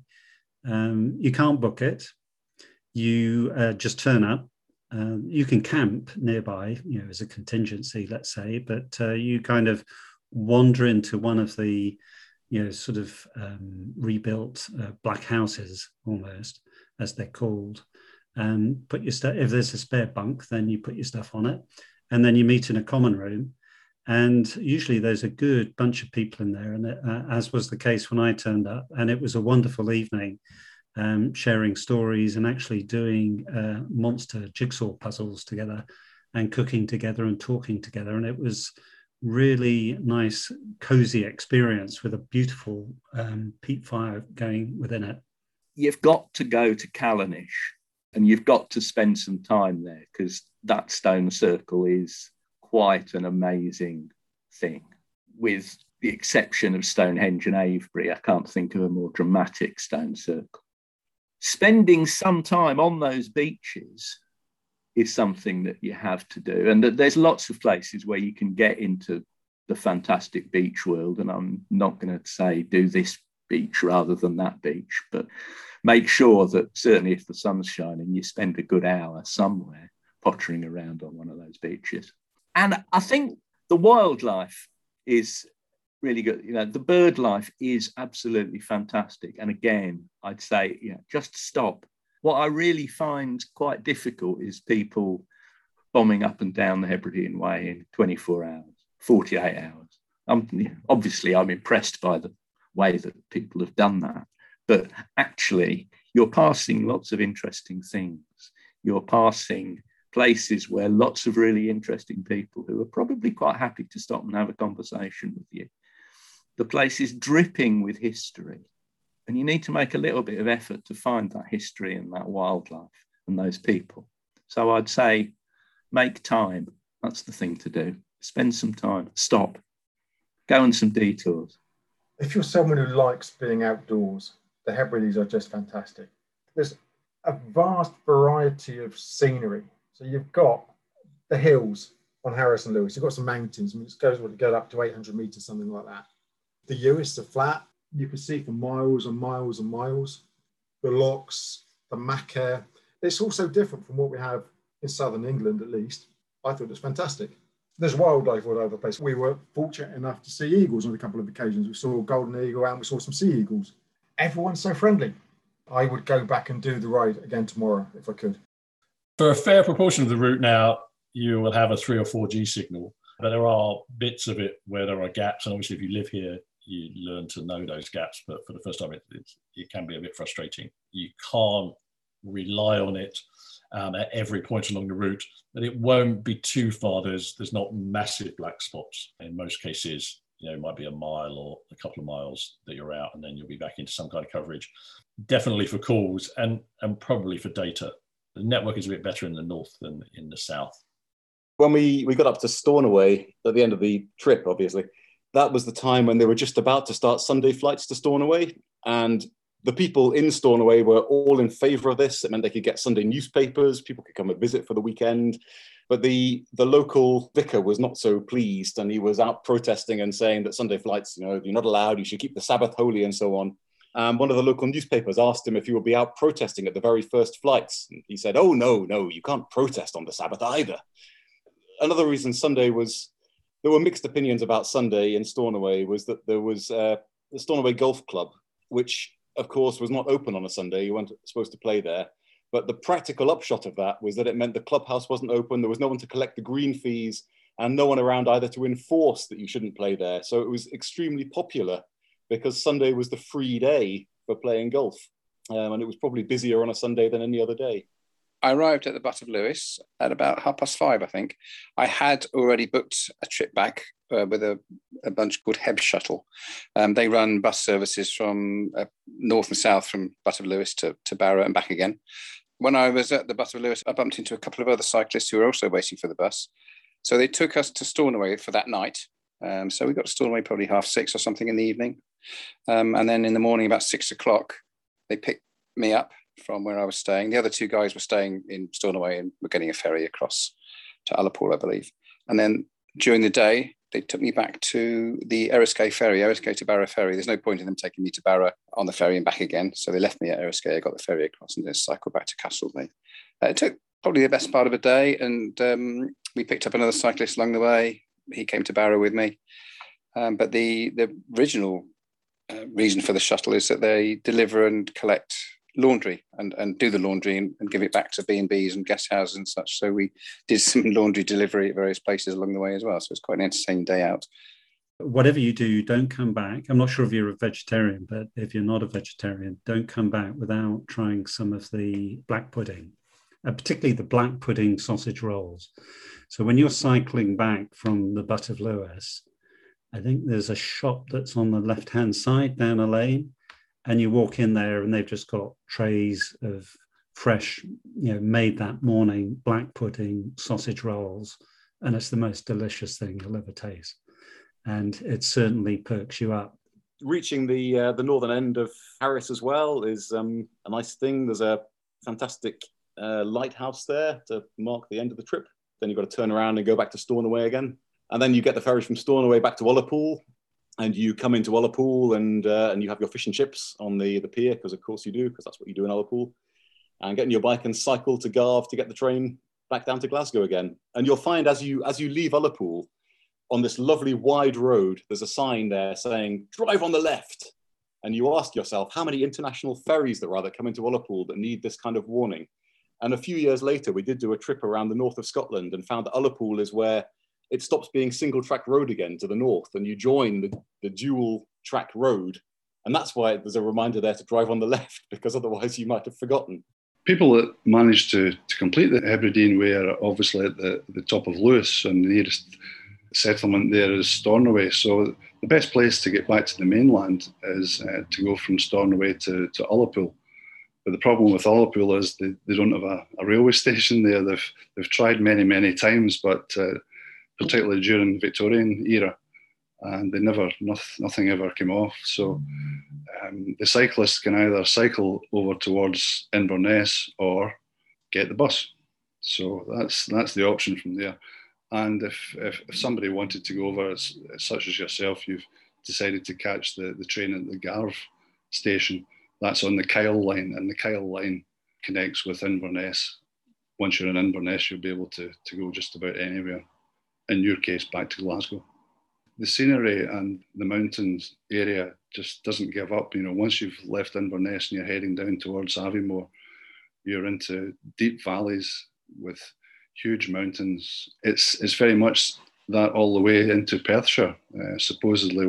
You can't book it. You just turn up. You can camp nearby, as a contingency, let's say, but you kind of wander into one of the rebuilt black houses, almost, as they're called, and put your stuff. If there's a spare bunk, then you put your stuff on it, and then you meet in a common room, And usually there's a good bunch of people in there, and as was the case when I turned up. And it was a wonderful evening, sharing stories and actually doing monster jigsaw puzzles together and cooking together and talking together. And it was really nice, cozy experience with a beautiful peat fire going within it. You've got to go to Callanish and you've got to spend some time there, because that stone circle is quite an amazing thing. With the exception of Stonehenge and Avebury, I can't think of a more dramatic stone circle. Spending some time on those beaches is something that you have to do. And there's lots of places where you can get into the fantastic beach world. And I'm not going to say do this beach rather than that beach, but make sure that certainly if the sun's shining, you spend a good hour somewhere pottering around on one of those beaches. And I think the wildlife is really good. You know, the bird life is absolutely fantastic. And again, I'd say, just stop. What I really find quite difficult is people bombing up and down the Hebridean Way in 24 hours, 48 hours. Obviously, I'm impressed by the way that people have done that. But actually, you're passing lots of interesting things. You're passing places where lots of really interesting people who are probably quite happy to stop and have a conversation with you. The place is dripping with history, and you need to make a little bit of effort to find that history and that wildlife and those people. So I'd say make time. That's the thing to do. Spend some time, stop, go on some detours. If you're someone who likes being outdoors, the Hebrides are just fantastic. There's a vast variety of scenery. So you've got the hills on Harris and Lewis. You've got some mountains. I mean, it goes up to 800 meters, something like that. The Uist, the flat, you can see for miles and miles and miles. The lochs, the Macaire. It's also different from what we have in southern England, at least. I thought it was fantastic. There's wildlife all over the place. We were fortunate enough to see eagles on a couple of occasions. We saw a golden eagle and we saw some sea eagles. Everyone's so friendly. I would go back and do the ride again tomorrow if I could. For a fair proportion of the route now, you will have a 3 or 4G signal, but there are bits of it where there are gaps. And obviously, if you live here, you learn to know those gaps. But for the first time, it can be a bit frustrating. You can't rely on it at every point along the route, but it won't be too far. There's not massive black spots. In most cases, it might be a mile or a couple of miles that you're out, and then you'll be back into some kind of coverage. Definitely for calls and probably for data. The network is a bit better in the north than in the south. When we got up to Stornoway at the end of the trip, obviously, that was the time when they were just about to start Sunday flights to Stornoway. And the people in Stornoway were all in favour of this. It meant they could get Sunday newspapers, people could come and visit for the weekend. But the local vicar was not so pleased, and he was out protesting and saying that Sunday flights, you're not allowed, you should keep the Sabbath holy and so on. One of the local newspapers asked him if he would be out protesting at the very first flights. And he said, oh, no, you can't protest on the Sabbath either. Another reason there were mixed opinions about Sunday in Stornoway was that there was the Stornoway Golf Club, which of course was not open on a Sunday. You weren't supposed to play there. But the practical upshot of that was that it meant the clubhouse wasn't open. There was no one to collect the green fees and no one around either to enforce that you shouldn't play there. So it was extremely popular because Sunday was the free day for playing golf. And it was probably busier on a Sunday than any other day. I arrived at the Butt of Lewis at about 5:30, I think. I had already booked a trip back with a bunch called Heb Shuttle. They run bus services from north and south from Butt of Lewis to Barrow and back again. When I was at the Butt of Lewis, I bumped into a couple of other cyclists who were also waiting for the bus. So they took us to Stornoway for that night. So we got to Stornoway probably 6:30 or something in the evening. And then in the morning, about 6 o'clock, they picked me up from where I was staying. The other two guys were staying in Stornoway and were getting a ferry across to Ullapool, I believe. And then during the day, they took me back to the Eriskay ferry, Eriskay to Barrow ferry. There's no point in them taking me to Barrow on the ferry and back again. So they left me at Eriskay. I got the ferry across and then cycled back to Castlemaine. It took probably the best part of a day, and we picked up another cyclist along the way. He came to Barrow with me. But the original reason for the shuttle is that they deliver and collect laundry and do the laundry and give it back to B&Bs and guest houses and such. So we did some laundry delivery at various places along the way as well. So it's quite an entertaining day out. Whatever you do, don't come back. I'm not sure if you're a vegetarian, but if you're not a vegetarian, don't come back without trying some of the black pudding, particularly the black pudding sausage rolls. So when you're cycling back from the Butt of Lewes, I think there's a shop that's on the left-hand side down a lane, and you walk in there and they've just got trays of fresh, made that morning black pudding sausage rolls. And it's the most delicious thing you'll ever taste. And it certainly perks you up. Reaching the northern end of Harris as well is a nice thing. There's a fantastic lighthouse there to mark the end of the trip. Then you've got to turn around and go back to Stornoway again. And then you get the ferry from Stornoway back to Ullapool, and you come into Ullapool and you have your fish and chips on the pier, because of course you do, because that's what you do in Ullapool. And get on your bike and cycle to Garve to get the train back down to Glasgow again. And you'll find as you leave Ullapool, on this lovely wide road, there's a sign there saying, drive on the left. And you ask yourself how many international ferries there are that come into Ullapool that need this kind of warning. And a few years later, we did do a trip around the north of Scotland and found that Ullapool is where it stops being single track road again to the north, and you join the dual track road. And that's why there's a reminder there to drive on the left, because otherwise you might have forgotten. People that manage to complete the Hebridean Way are obviously at the top of Lewis, and the nearest settlement there is Stornoway. So the best place to get back to the mainland is to go from Stornoway to Ullapool. But the problem with Ullapool is they don't have a railway station there. They've tried many times, but particularly during the Victorian era, and nothing ever came off. So the cyclists can either cycle over towards Inverness or get the bus. So that's the option from there. And if somebody wanted to go over, such as yourself, you've decided to catch the train at the Garve station, that's on the Kyle line, and the Kyle line connects with Inverness. Once you're in Inverness, you'll be able to go just about anywhere, in your case, back to Glasgow. The scenery and the mountains area just doesn't give up. Once you've left Inverness and you're heading down towards Aviemore, you're into deep valleys with huge mountains. It's very much that all the way into Perthshire, supposedly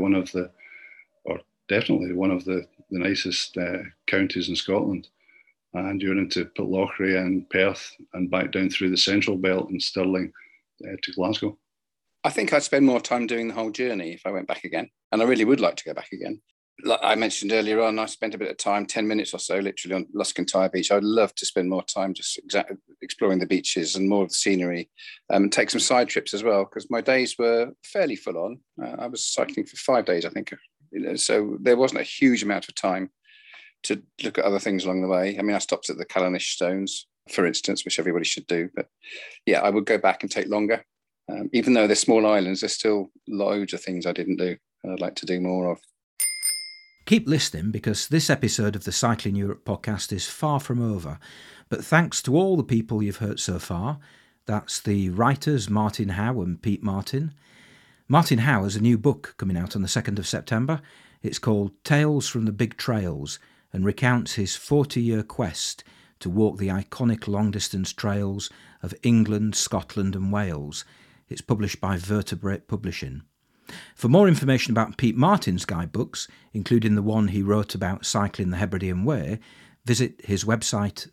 definitely one of the nicest counties in Scotland. And you're into Pitlochry and Perth and back down through the Central Belt and Stirling to Glasgow. I think I'd spend more time doing the whole journey if I went back again. And I really would like to go back again. Like I mentioned earlier on, I spent a bit of time, 10 minutes or so, literally on Luscantire Beach. I'd love to spend more time just exploring the beaches and more of the scenery, and take some side trips as well, because my days were fairly full on. I was cycling for 5 days, I think. So there wasn't a huge amount of time to look at other things along the way. I mean, I stopped at the Callanish Stones, for instance, which everybody should do. But yeah, I would go back and take longer. Even though they're small islands, there's still loads of things I didn't do and I'd like to do more of. Keep listening, because this episode of the Cycling Europe podcast is far from over. But thanks to all the people you've heard so far. That's the writers Martin Howe and Pete Martin. Martin Howe has a new book coming out on the 2nd of September. It's called Tales from the Big Trails and recounts his 40-year quest to walk the iconic long-distance trails of England, Scotland and Wales. It's published by Vertebrate Publishing. For more information about Pete Martin's guidebooks, including the one he wrote about cycling the Hebridean Way, visit his website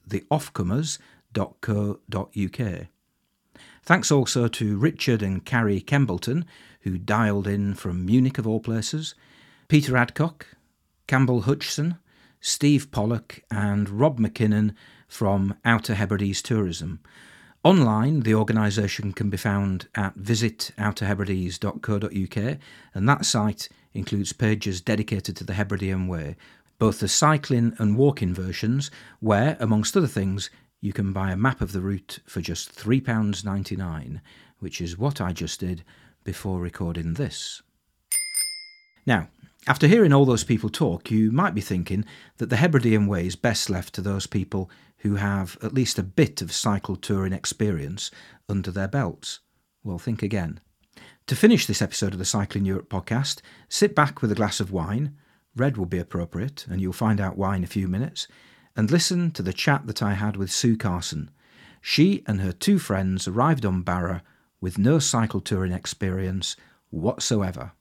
theoffcomers.co.uk. Thanks also to Richard and Carrie Kembleton, who dialed in from Munich of all places, Peter Adcock, Campbell Hutchison, Steve Pollock and Rob McKinnon from Outer Hebrides Tourism. Online, the organisation can be found at visitouterhebrides.co.uk, and that site includes pages dedicated to the Hebridean Way, both the cycling and walking versions, where, amongst other things, you can buy a map of the route for just £3.99, which is what I just did before recording this. Now, after hearing all those people talk, you might be thinking that the Hebridean Way is best left to those people who have at least a bit of cycle touring experience under their belts. Well, think again. To finish this episode of the Cycling Europe podcast, sit back with a glass of wine. Red will be appropriate, and you'll find out why in a few minutes. and listen to the chat that I had with Sue Carson. She and her 2 friends arrived on Barra with no cycle touring experience whatsoever.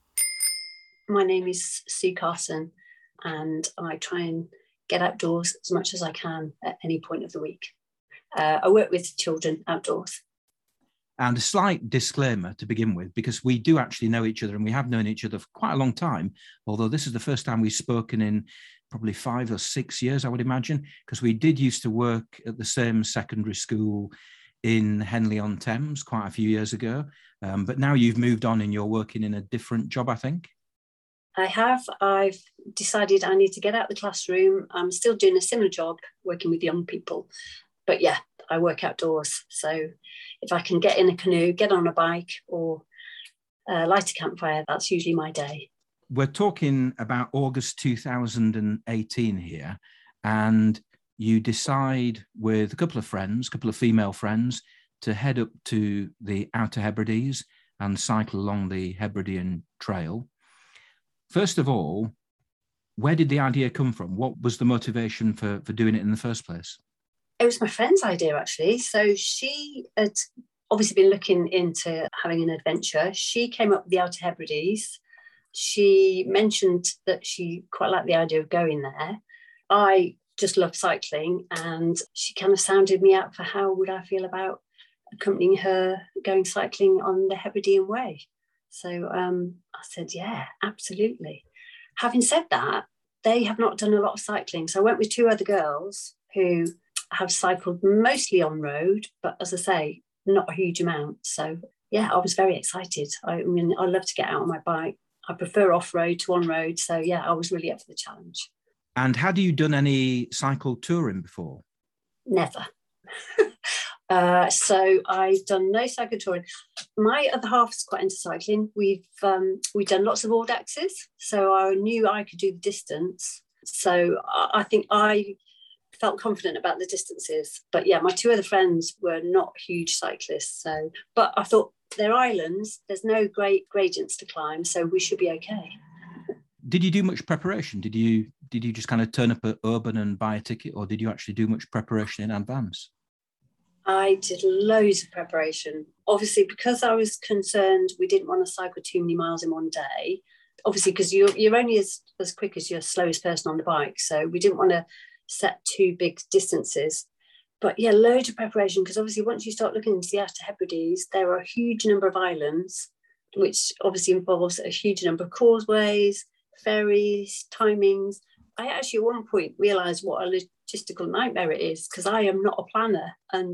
My name is Sue Carson, and I try and get outdoors as much as I can at any point of the week. I work with children outdoors. And a slight disclaimer to begin with, because we do actually know each other, and we have known each other for quite a long time, although this is the first time we've spoken in probably 5 or 6 years, I would imagine, because we did used to work at the same secondary school in Henley-on-Thames quite a few years ago. But now you've moved on and you're working in a different job, I think. I have. I've decided I need to get out of the classroom. I'm still doing a similar job, working with young people. But yeah, I work outdoors. So if I can get in a canoe, get on a bike, or light a campfire, that's usually my day. We're talking about August 2018 here, and you decide with a couple of friends, a couple of female friends, to head up to the Outer Hebrides and cycle along the Hebridean Trail. First of all, where did the idea come from? What was the motivation for doing it in the first place? It was my friend's idea, actually. So she had obviously been looking into having an adventure. She came up with the Outer Hebrides. She mentioned that she quite liked the idea of going there. I just love cycling, and she kind of sounded me out for how would I feel about accompanying her going cycling on the Hebridean Way. So I said, yeah, absolutely. Having said that, they have not done a lot of cycling. So I went with 2 other girls who have cycled mostly on road, but as I say, not a huge amount. So yeah, I was very excited. I mean, I love to get out on my bike. I prefer off-road to on-road. So yeah, I was really up for the challenge. And had you done any cycle touring before? Never. So I've done no cycle touring. My other half is quite into cycling. We've done lots of Audaxes, so I knew I could do the distance. So I think I felt confident about the distances. But yeah, my 2 other friends were not huge cyclists. So, but I thought they're islands. There's no great gradients to climb, so we should be okay. Did you do much preparation? Did you just kind of turn up at Urban and buy a ticket, or did you actually do much preparation in advance? I did loads of preparation. Obviously, because I was concerned we didn't want to cycle too many miles in one day. Obviously, because you're only as quick as your slowest person on the bike. So we didn't want to set too big distances. But yeah, loads of preparation, because obviously once you start looking into the Outer Hebrides, there are a huge number of islands, which obviously involves a huge number of causeways, ferries, timings. I actually at one point realised what a logistical nightmare it is, because I am not a planner, and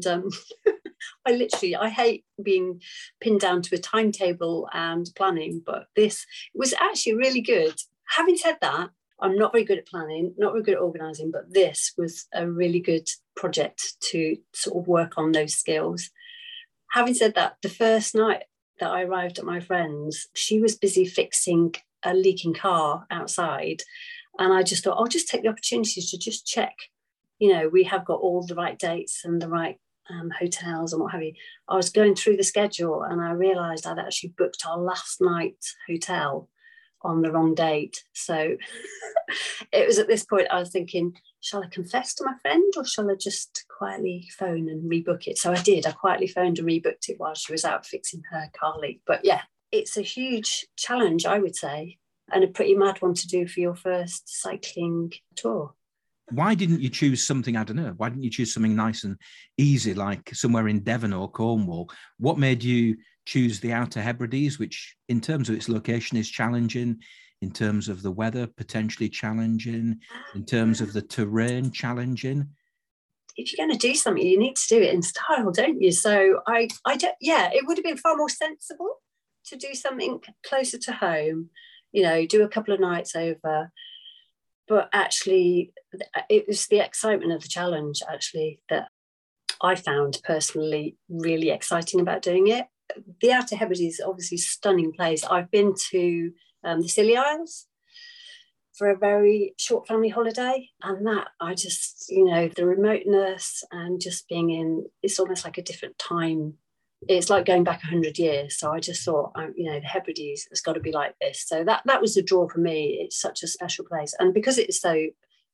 I hate being pinned down to a timetable and planning, but this was actually really good. Having said that, I'm not very good at planning, not very good at organising, but this was a really good project to sort of work on those skills. Having said that, the first night that I arrived at my friend's, she was busy fixing a leaking car outside. And I just thought, I'll just take the opportunity to just check, we have got all the right dates and the right hotels and what have you. I was going through the schedule and I realised I'd actually booked our last night's hotel on the wrong date. So it was at this point I was thinking, shall I confess to my friend or shall I just quietly phone and rebook it? So I did. I quietly phoned and rebooked it while she was out fixing her car leak. But yeah, it's a huge challenge, I would say, and a pretty mad one to do for your first cycling tour. Why didn't you choose something, I don't know, why didn't you choose something nice and easy, like somewhere in Devon or Cornwall? What made you choose the Outer Hebrides, which in terms of its location is challenging, in terms of the weather potentially challenging, in terms of the terrain challenging? If you're going to do something, you need to do it in style, don't you? So I don't, yeah, it would have been far more sensible to do something closer to home, do a couple of nights over. But actually, it was the excitement of the challenge, actually, that I found personally really exciting about doing it. The Outer Hebrides is obviously a stunning place. I've been to the Scilly Isles for a very short family holiday, and that I just, the remoteness and just being in, it's almost like a different time. It's like going back 100 years. So I just thought, the Hebrides has got to be like this. So that was the draw for me. It's such a special place. And because it's so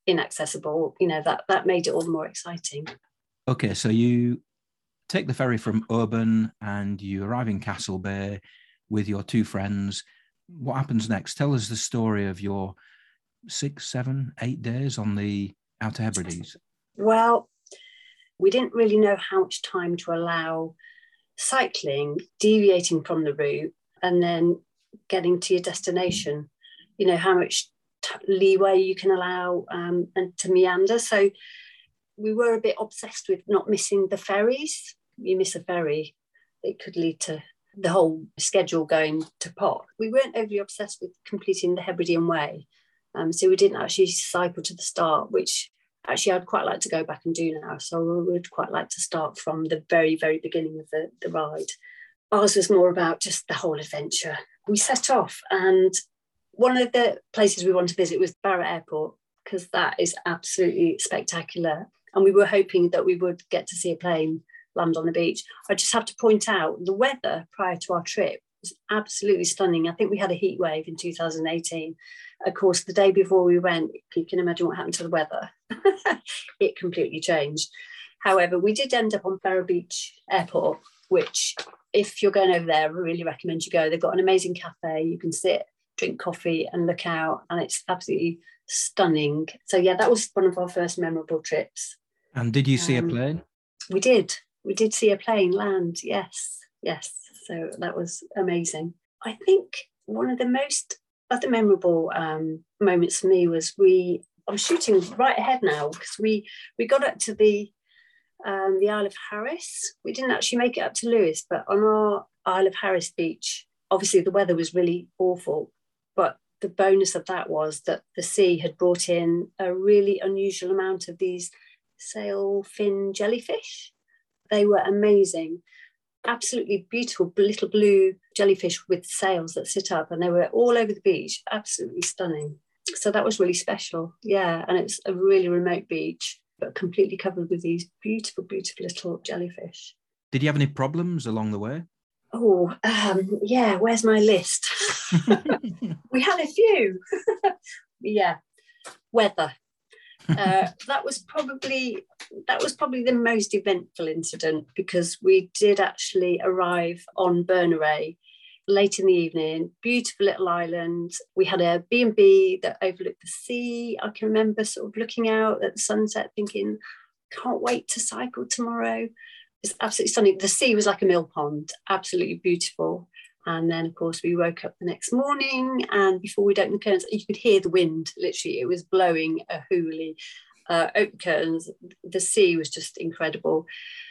inaccessible, that made it all the more exciting. Okay, so you take the ferry from Oban and you arrive in Castle Bay with your two friends. What happens next? Tell us the story of your 6, 7, 8 days on the Outer Hebrides. Well, we didn't really know how much time to allow cycling, deviating from the route, and then getting to your destination. How much leeway you can allow and to meander. So we were a bit obsessed with not missing the ferries. You miss a ferry, it could lead to the whole schedule going to pot. We weren't overly obsessed with completing the Hebridean Way. So we didn't actually cycle to the start, which actually I'd quite like to go back and do now. So we would quite like to start from the very, very beginning of the ride. Ours was more about just the whole adventure. We set off, and one of the places we wanted to visit was Barra Airport, because that is absolutely spectacular. And we were hoping that we would get to see a plane land on the beach. I just have to point out the weather prior to our trip was absolutely stunning. I think we had a heat wave in 2018. Of course, the day before we went, you can imagine what happened to the weather. It completely changed. However, we did end up on Barra Beach Airport, which, if you're going over there, I really recommend you go. They've got an amazing cafe. You can sit, drink coffee and look out, and it's absolutely stunning. So yeah, that was one of our first memorable trips. And did you see a plane? We did see a plane land. Yes. So that was amazing. I think one of the most other memorable moments for me was I'm shooting right ahead now, because we got up to the Isle of Harris. We didn't actually make it up to Lewis, but on our Isle of Harris beach, obviously the weather was really awful, but the bonus of that was that the sea had brought in a really unusual amount of these sail fin jellyfish. They were amazing, absolutely beautiful little blue jellyfish with sails that sit up, and they were all over the beach, absolutely stunning. So that was really special. Yeah, and it's a really remote beach, but completely covered with these beautiful, beautiful little jellyfish. Did you have any problems along the way? Oh, yeah, where's my list? We had a few. Yeah, weather. That was probably the most eventful incident, because we did actually arrive on Berneray late in the evening. Beautiful little island. We had a B&B that overlooked the sea. I can remember sort of looking out at the sunset thinking, can't wait to cycle tomorrow. It's absolutely stunning. The sea was like a mill pond, absolutely beautiful. And then, of course, we woke up the next morning, and before we'd open the curtains, you could hear the wind. Literally, it was blowing a hoolie. Open curtains, the sea was just incredible.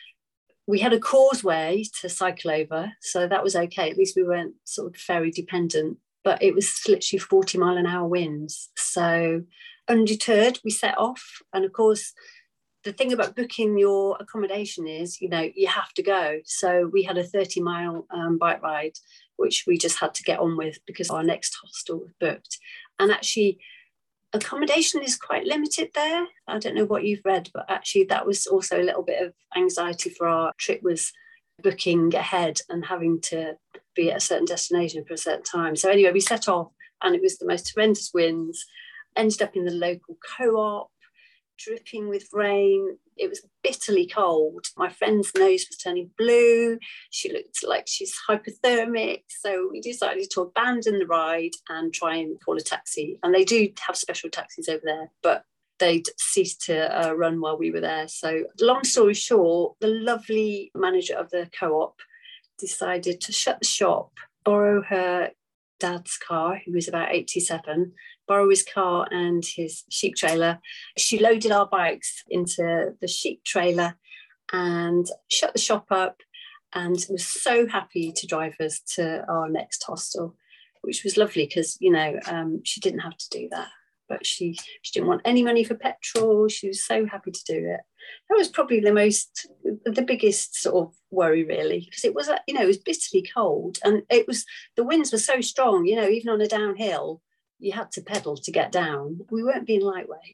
We had a causeway to cycle over, so that was okay. At least we weren't sort of ferry dependent, but it was literally 40-mile-an-hour winds. So undeterred, we set off. And of course, the thing about booking your accommodation is, you have to go. So we had a 30-mile bike ride, which we just had to get on with because our next hostel was booked. And actually, accommodation is quite limited there. I don't know what you've read, but actually that was also a little bit of anxiety for our trip, was booking ahead and having to be at a certain destination for a certain time. So anyway, we set off, and it was the most horrendous winds. Ended up in the local co-op, dripping with rain. It was bitterly cold. My friend's nose was turning blue. She looked like she's hypothermic. So we decided to abandon the ride and try and call a taxi. And they do have special taxis over there, but they'd ceased to run while we were there. So long story short, the lovely manager of the co-op decided to shut the shop, borrow her dad's car, who was about 87, borrow his car and his sheep trailer. She loaded our bikes into the sheep trailer and shut the shop up, and was so happy to drive us to our next hostel, which was lovely because, she didn't have to do that. But she didn't want any money for petrol. She was so happy to do it. That was probably the biggest sort of worry, really, because it was, it was bitterly cold, and the winds were so strong, even on a downhill, you had to pedal to get down. We weren't being lightweight.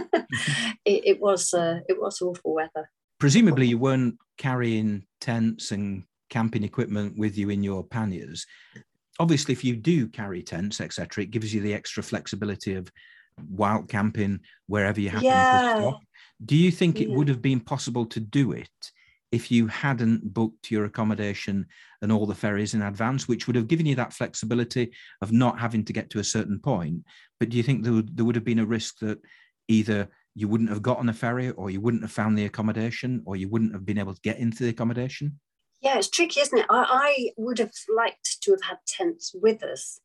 It was awful weather. Presumably you weren't carrying tents and camping equipment with you in your panniers. Obviously, if you do carry tents, etc., it gives you the extra flexibility of wild camping wherever you happen Yeah. to stop. Do you think it Yeah. would have been possible to do it if you hadn't booked your accommodation and all the ferries in advance, which would have given you that flexibility of not having to get to a certain point? But do you think there would have been a risk that either you wouldn't have got on a ferry, or you wouldn't have found the accommodation, or you wouldn't have been able to get into the accommodation? Yeah, it's tricky, isn't it? I would have liked to have had tents with us.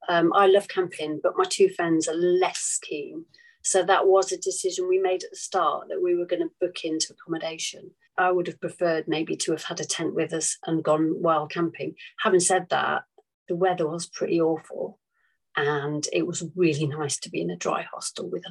I love camping, but my two friends are less keen. So that was a decision we made at the start, that we were going to book into accommodation. I would have preferred maybe to have had a tent with us and gone wild camping. Having said that, the weather was pretty awful, and it was really nice to be in a dry hostel with a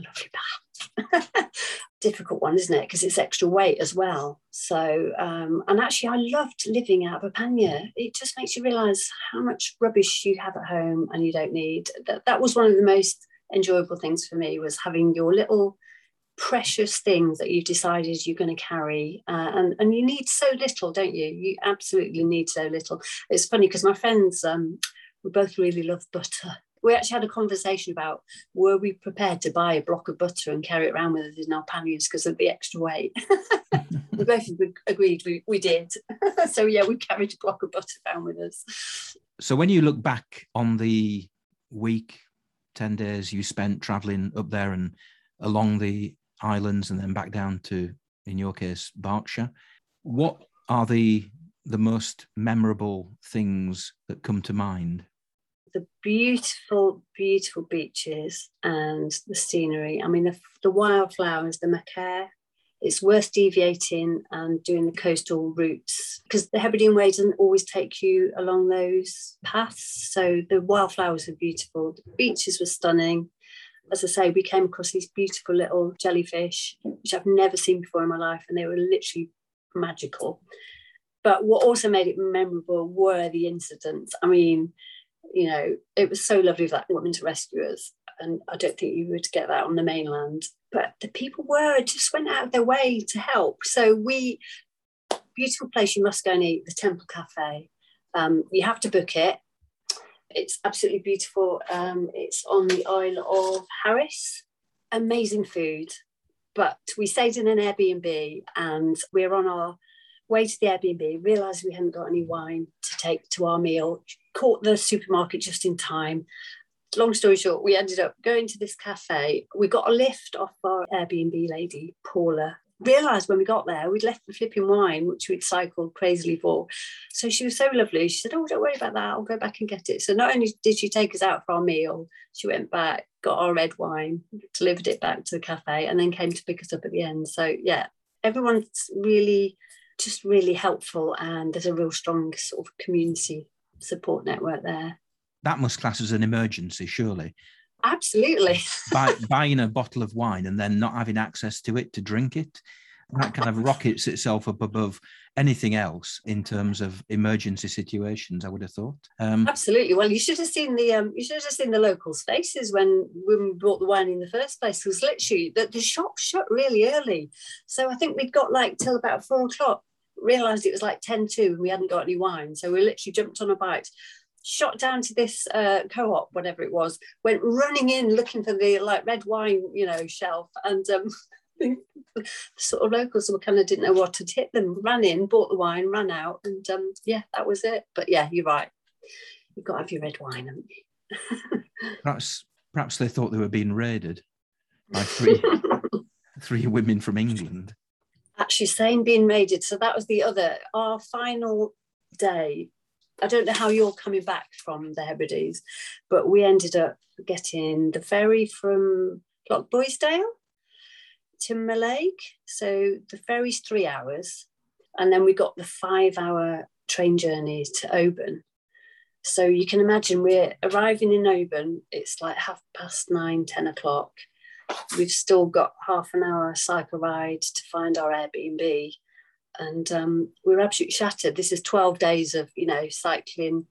lovely bath. Difficult one, isn't it? Because it's extra weight as well. So, and actually I loved living out of a pannier. It just makes you realise how much rubbish you have at home and you don't need. That was one of the most enjoyable things for me, was having your little precious things that you've decided you're going to carry, and you need so little, don't you? You absolutely need so little. It's funny because my friends, we both really love butter. We actually had a conversation about, were we prepared to buy a block of butter and carry it around with us in our panniers because of the extra weight? We both agreed we did. So yeah, we carried a block of butter around with us. So when you look back on the week, 10 days you spent travelling up there and along the islands and then back down to, in your case, Berkshire, what are the most memorable things that come to mind? The beautiful, beautiful beaches and the scenery. I mean, the wildflowers, the macaw. It's worth deviating and doing the coastal routes, because the Hebridean Way doesn't always take you along those paths. So the wildflowers are beautiful. The beaches were stunning. As I say, we came across these beautiful little jellyfish, which I've never seen before in my life, and they were literally magical. But what also made it memorable were the incidents. I mean, you know, it was so lovely of that woman to rescue us, and I don't think you would get that on the mainland. But the people just went out of their way to help. So beautiful place you must go and eat, the Temple Cafe. You have to book it. It's absolutely beautiful. It's on the Isle of Harris. Amazing food. But we stayed in an Airbnb, and we're on our way to the Airbnb, realised we hadn't got any wine to take to our meal, caught the supermarket just in time. Long story short, we ended up going to this cafe. We got a lift off our Airbnb lady, Paula. Realised when we got there, we'd left the flipping wine, which we'd cycled crazily for. So she was so lovely. She said, "Oh, don't worry about that. I'll go back and get it." So not only did she take us out for our meal, she went back, got our red wine, delivered it back to the cafe, and then came to pick us up at the end. So yeah, everyone's really helpful, and there's a real strong sort of community support network there. That must class as an emergency, surely. Absolutely. Buying a bottle of wine and then not having access to it to drink it, that kind of rockets itself up above anything else in terms of emergency situations, I would have thought. Absolutely. Well, you should have seen the locals' faces when we brought the wine in the first place. It was literally the shop shut really early. So I think we'd got till about 4:00. Realised it was 10:02 and we hadn't got any wine. So we literally jumped on a bike, shot down to this co-op, whatever it was, went running in looking for the red wine, shelf, and the sort of locals who kind of didn't know what to hit them, ran in, bought the wine, ran out, and that was it. But yeah, you're right. You've got to have your red wine, haven't you? Perhaps they thought they were being raided by three women from England. Actually saying being raided. So that was our final day. I don't know how you're coming back from the Hebrides, but we ended up getting the ferry from Lochboisdale to Mallaig. So the ferry's 3 hours, and then we got the 5-hour train journey to Oban. So you can imagine we're arriving in Oban, it's 9:30, 10 o'clock. We've still got half an hour cycle ride to find our Airbnb. And we were absolutely shattered. This is 12 days of, cycling,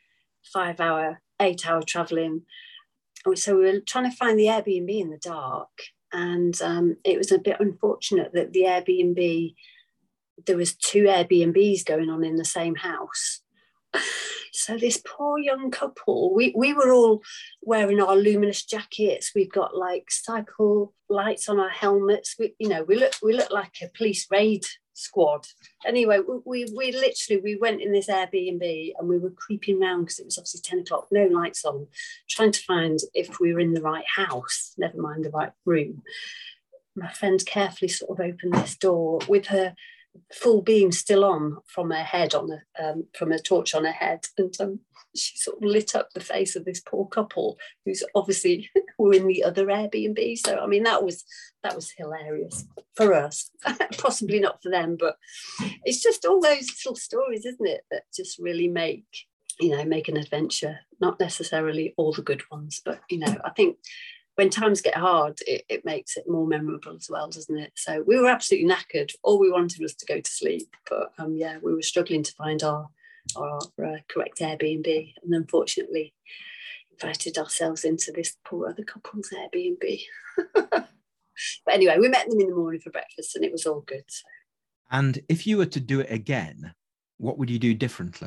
5-hour, 8-hour travelling. So we were trying to find the Airbnb in the dark. And it was a bit unfortunate that the Airbnb, there was 2 Airbnbs going on in the same house. So this poor young couple, we were all wearing our luminous jackets. We've got like cycle lights on our helmets. We look like a police raid squad. Anyway, we went in this Airbnb and we were creeping around because it was obviously 10 o'clock, no lights on, trying to find if we were in the right house, never mind the right room. My friend carefully sort of opened this door with her full beam still on from her head, from a torch on her head, and she sort of lit up the face of this poor couple who's obviously were in the other Airbnb. So I mean that was hilarious for us, possibly not for them, but it's just all those little stories, isn't it, that just really make an adventure. Not necessarily all the good ones, but I think when times get hard, it makes it more memorable as well, doesn't it? So we were absolutely knackered. All we wanted was to go to sleep. But we were struggling to find our correct Airbnb, and unfortunately invited ourselves into this poor other couple's Airbnb. But anyway, we met them in the morning for breakfast and it was all good. So. And if you were to do it again, what would you do differently?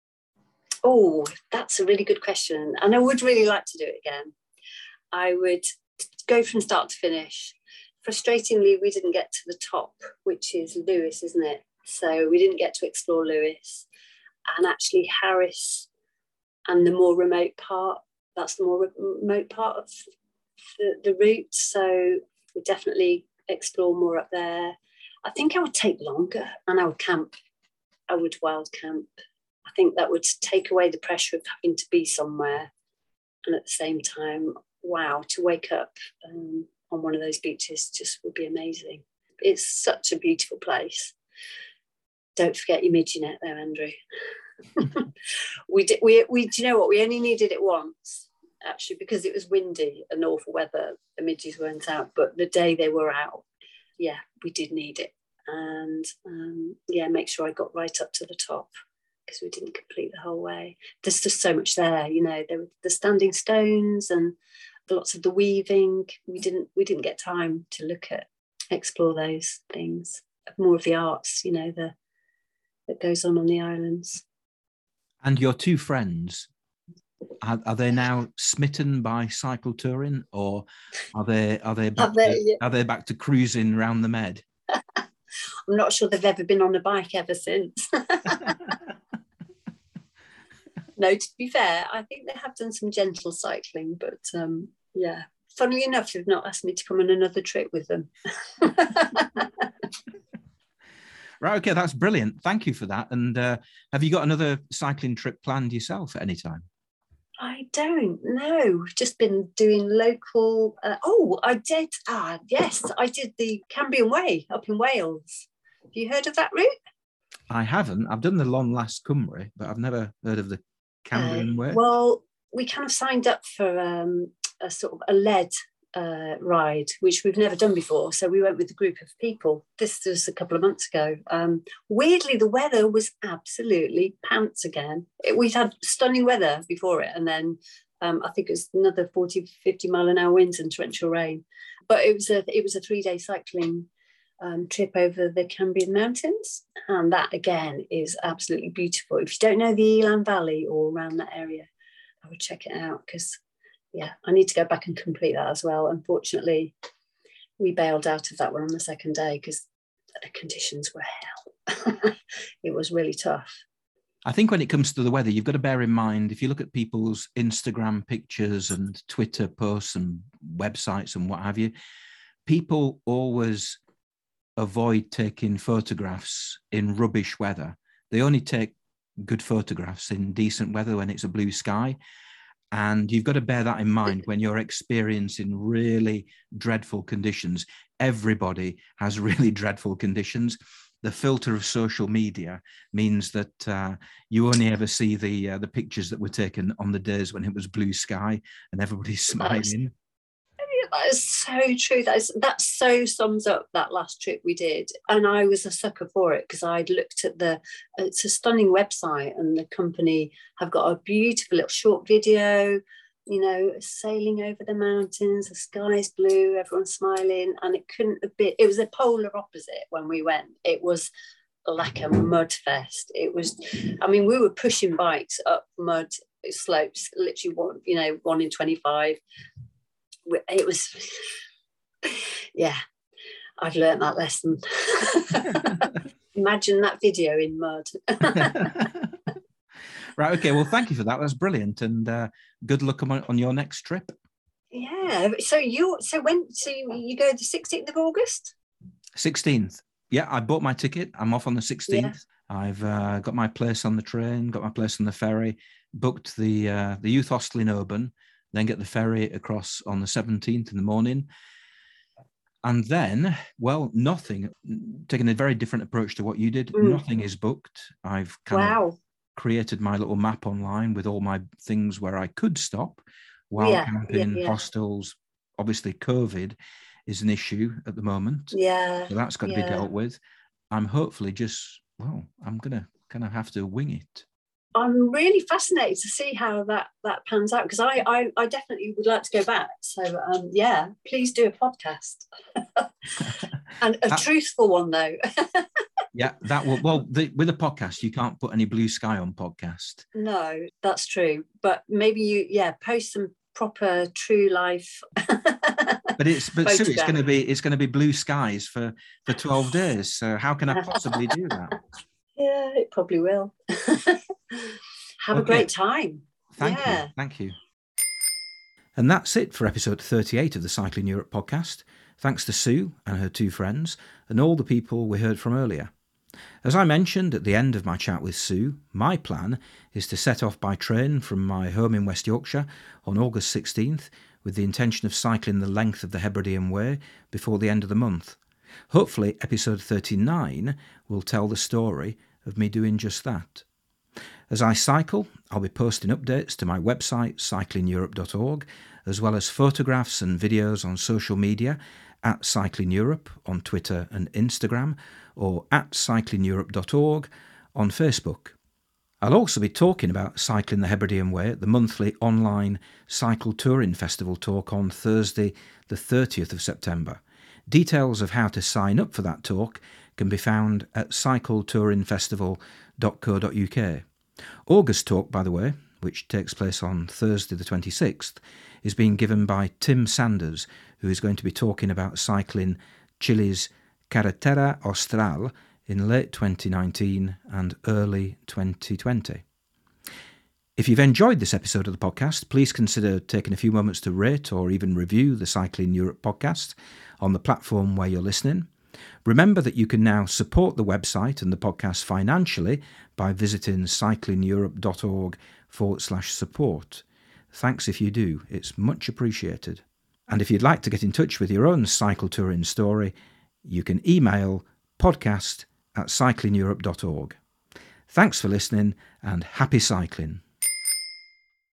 Oh, that's a really good question. And I would really like to do it again. I would go from start to finish. Frustratingly, we didn't get to the top, which is Lewis, isn't it? So we didn't get to explore Lewis. And actually Harris and the more remote part, that's the more remote part of the route. So we definitely explore more up there. I think I would take longer and I would camp. I would wild camp. I think that would take away the pressure of having to be somewhere. And at the same time, wow, to wake up on one of those beaches just would be amazing. It's such a beautiful place. Don't forget your midgie net there, Andrew. We do you know what? We only needed it once, actually, because it was windy and awful weather. The midgies weren't out, but the day they were out, we did need it. And make sure I got right up to the top, because we didn't complete the whole way. There's just so much there, there were the standing stones and lots of the weaving. We didn't get time to explore those things, more of the arts, that goes on the islands. And your two friends, are they now smitten by cycle touring, or are they back to cruising around the Med? I'm not sure they've ever been on a bike ever since. No, to be fair, I think they have done some gentle cycling, but funnily enough, they've not asked me to come on another trip with them. Right, okay, that's brilliant. Thank you for that. And have you got another cycling trip planned yourself at any time? I don't know. Just been doing local. I did. Yes, I did the Cambrian Way up in Wales. Have you heard of that route? I haven't. I've done the Long Last Cymru, but I've never heard of the Cambrian Way. Well, we kind of signed up for a sort of a lead ride, which we've never done before. So we went with a group of people. This was a couple of months ago. Weirdly, the weather was absolutely pants again. We'd had stunning weather before it, and then I think it was another 40, 50 mile an hour winds and torrential rain. But it was a 3-day cycling trip over the Cambrian Mountains, and that again is absolutely beautiful. If you don't know the Elan Valley or around that area, I would check it out, because I need to go back and complete that as well. Unfortunately, we bailed out of that one on the second day because the conditions were hell. It was really tough. I think when it comes to the weather, you've got to bear in mind, if you look at people's Instagram pictures and Twitter posts and websites and what have you, people always avoid taking photographs in rubbish weather. They only take good photographs in decent weather when it's a blue sky. And you've got to bear that in mind when you're experiencing really dreadful conditions. Everybody has really dreadful conditions. The filter of social media means that you only ever see the pictures that were taken on the days when it was blue sky and everybody's smiling. That is so true. That so sums up that last trip we did. And I was a sucker for it, because I'd looked at it's a stunning website, and the company have got a beautiful little short video, sailing over the mountains, the sky's blue, everyone's smiling, and it couldn't have been, it was a polar opposite when we went. It was like a mud fest. It was, I mean, we were pushing bikes up mud slopes, literally 1 in 25. It was, yeah, I've learned that lesson. Imagine that video in mud. Right, okay, well, thank you for that. That's brilliant, and good luck on your next trip. Yeah, so you go the 16th of August? 16th. Yeah, I bought my ticket. I'm off on the 16th. Yeah. I've got my place on the train, got my place on the ferry, booked the youth hostel in Oban, then get the ferry across on the 17th in the morning. And then, well, nothing, taking a very different approach to what you did. Nothing is booked. I've kind of created my little map online with all my things where I could stop while camping, hostels. Obviously, COVID is an issue at the moment. Yeah. So that's got to be dealt with. I'm hopefully I'm going to kind of have to wing it. I'm really fascinated to see how that pans out, because I definitely would like to go back. So, please do a podcast. And a truthful one, though. Yeah, that will. Well, with a podcast, you can't put any blue sky on podcast. No, that's true. But maybe you, post some proper true life. But Sue, it's going to be blue skies for 12 days. So how can I possibly do that? Yeah, it probably will. Have a great time. Thank you. And that's it for episode 38 of the Cycling Europe podcast. Thanks to Sue and her two friends and all the people we heard from earlier. As I mentioned at the end of my chat with Sue, my plan is to set off by train from my home in West Yorkshire on August 16th with the intention of cycling the length of the Hebridean Way before the end of the month. Hopefully episode 39 will tell the story of me doing just that. As I cycle, I'll be posting updates to my website cyclingeurope.org, as well as photographs and videos on social media at Cycling Europe on Twitter and Instagram, or at cyclingeurope.org on Facebook. I'll also be talking about cycling the Hebridean Way at the monthly online Cycle Touring Festival talk on Thursday the 30th of September. Details of how to sign up for that talk can be found at cycletouringfestival.co.uk. August talk, by the way, which takes place on Thursday the 26th, is being given by Tim Sanders, who is going to be talking about cycling Chile's Carretera Austral in late 2019 and early 2020. If you've enjoyed this episode of the podcast, please consider taking a few moments to rate or even review the Cycling Europe podcast on the platform where you're listening. Remember that you can now support the website and the podcast financially by visiting cyclingeurope.org/support. Thanks if you do, it's much appreciated. And if you'd like to get in touch with your own cycle touring story, you can email podcast@cyclingeurope.org. Thanks for listening and happy cycling.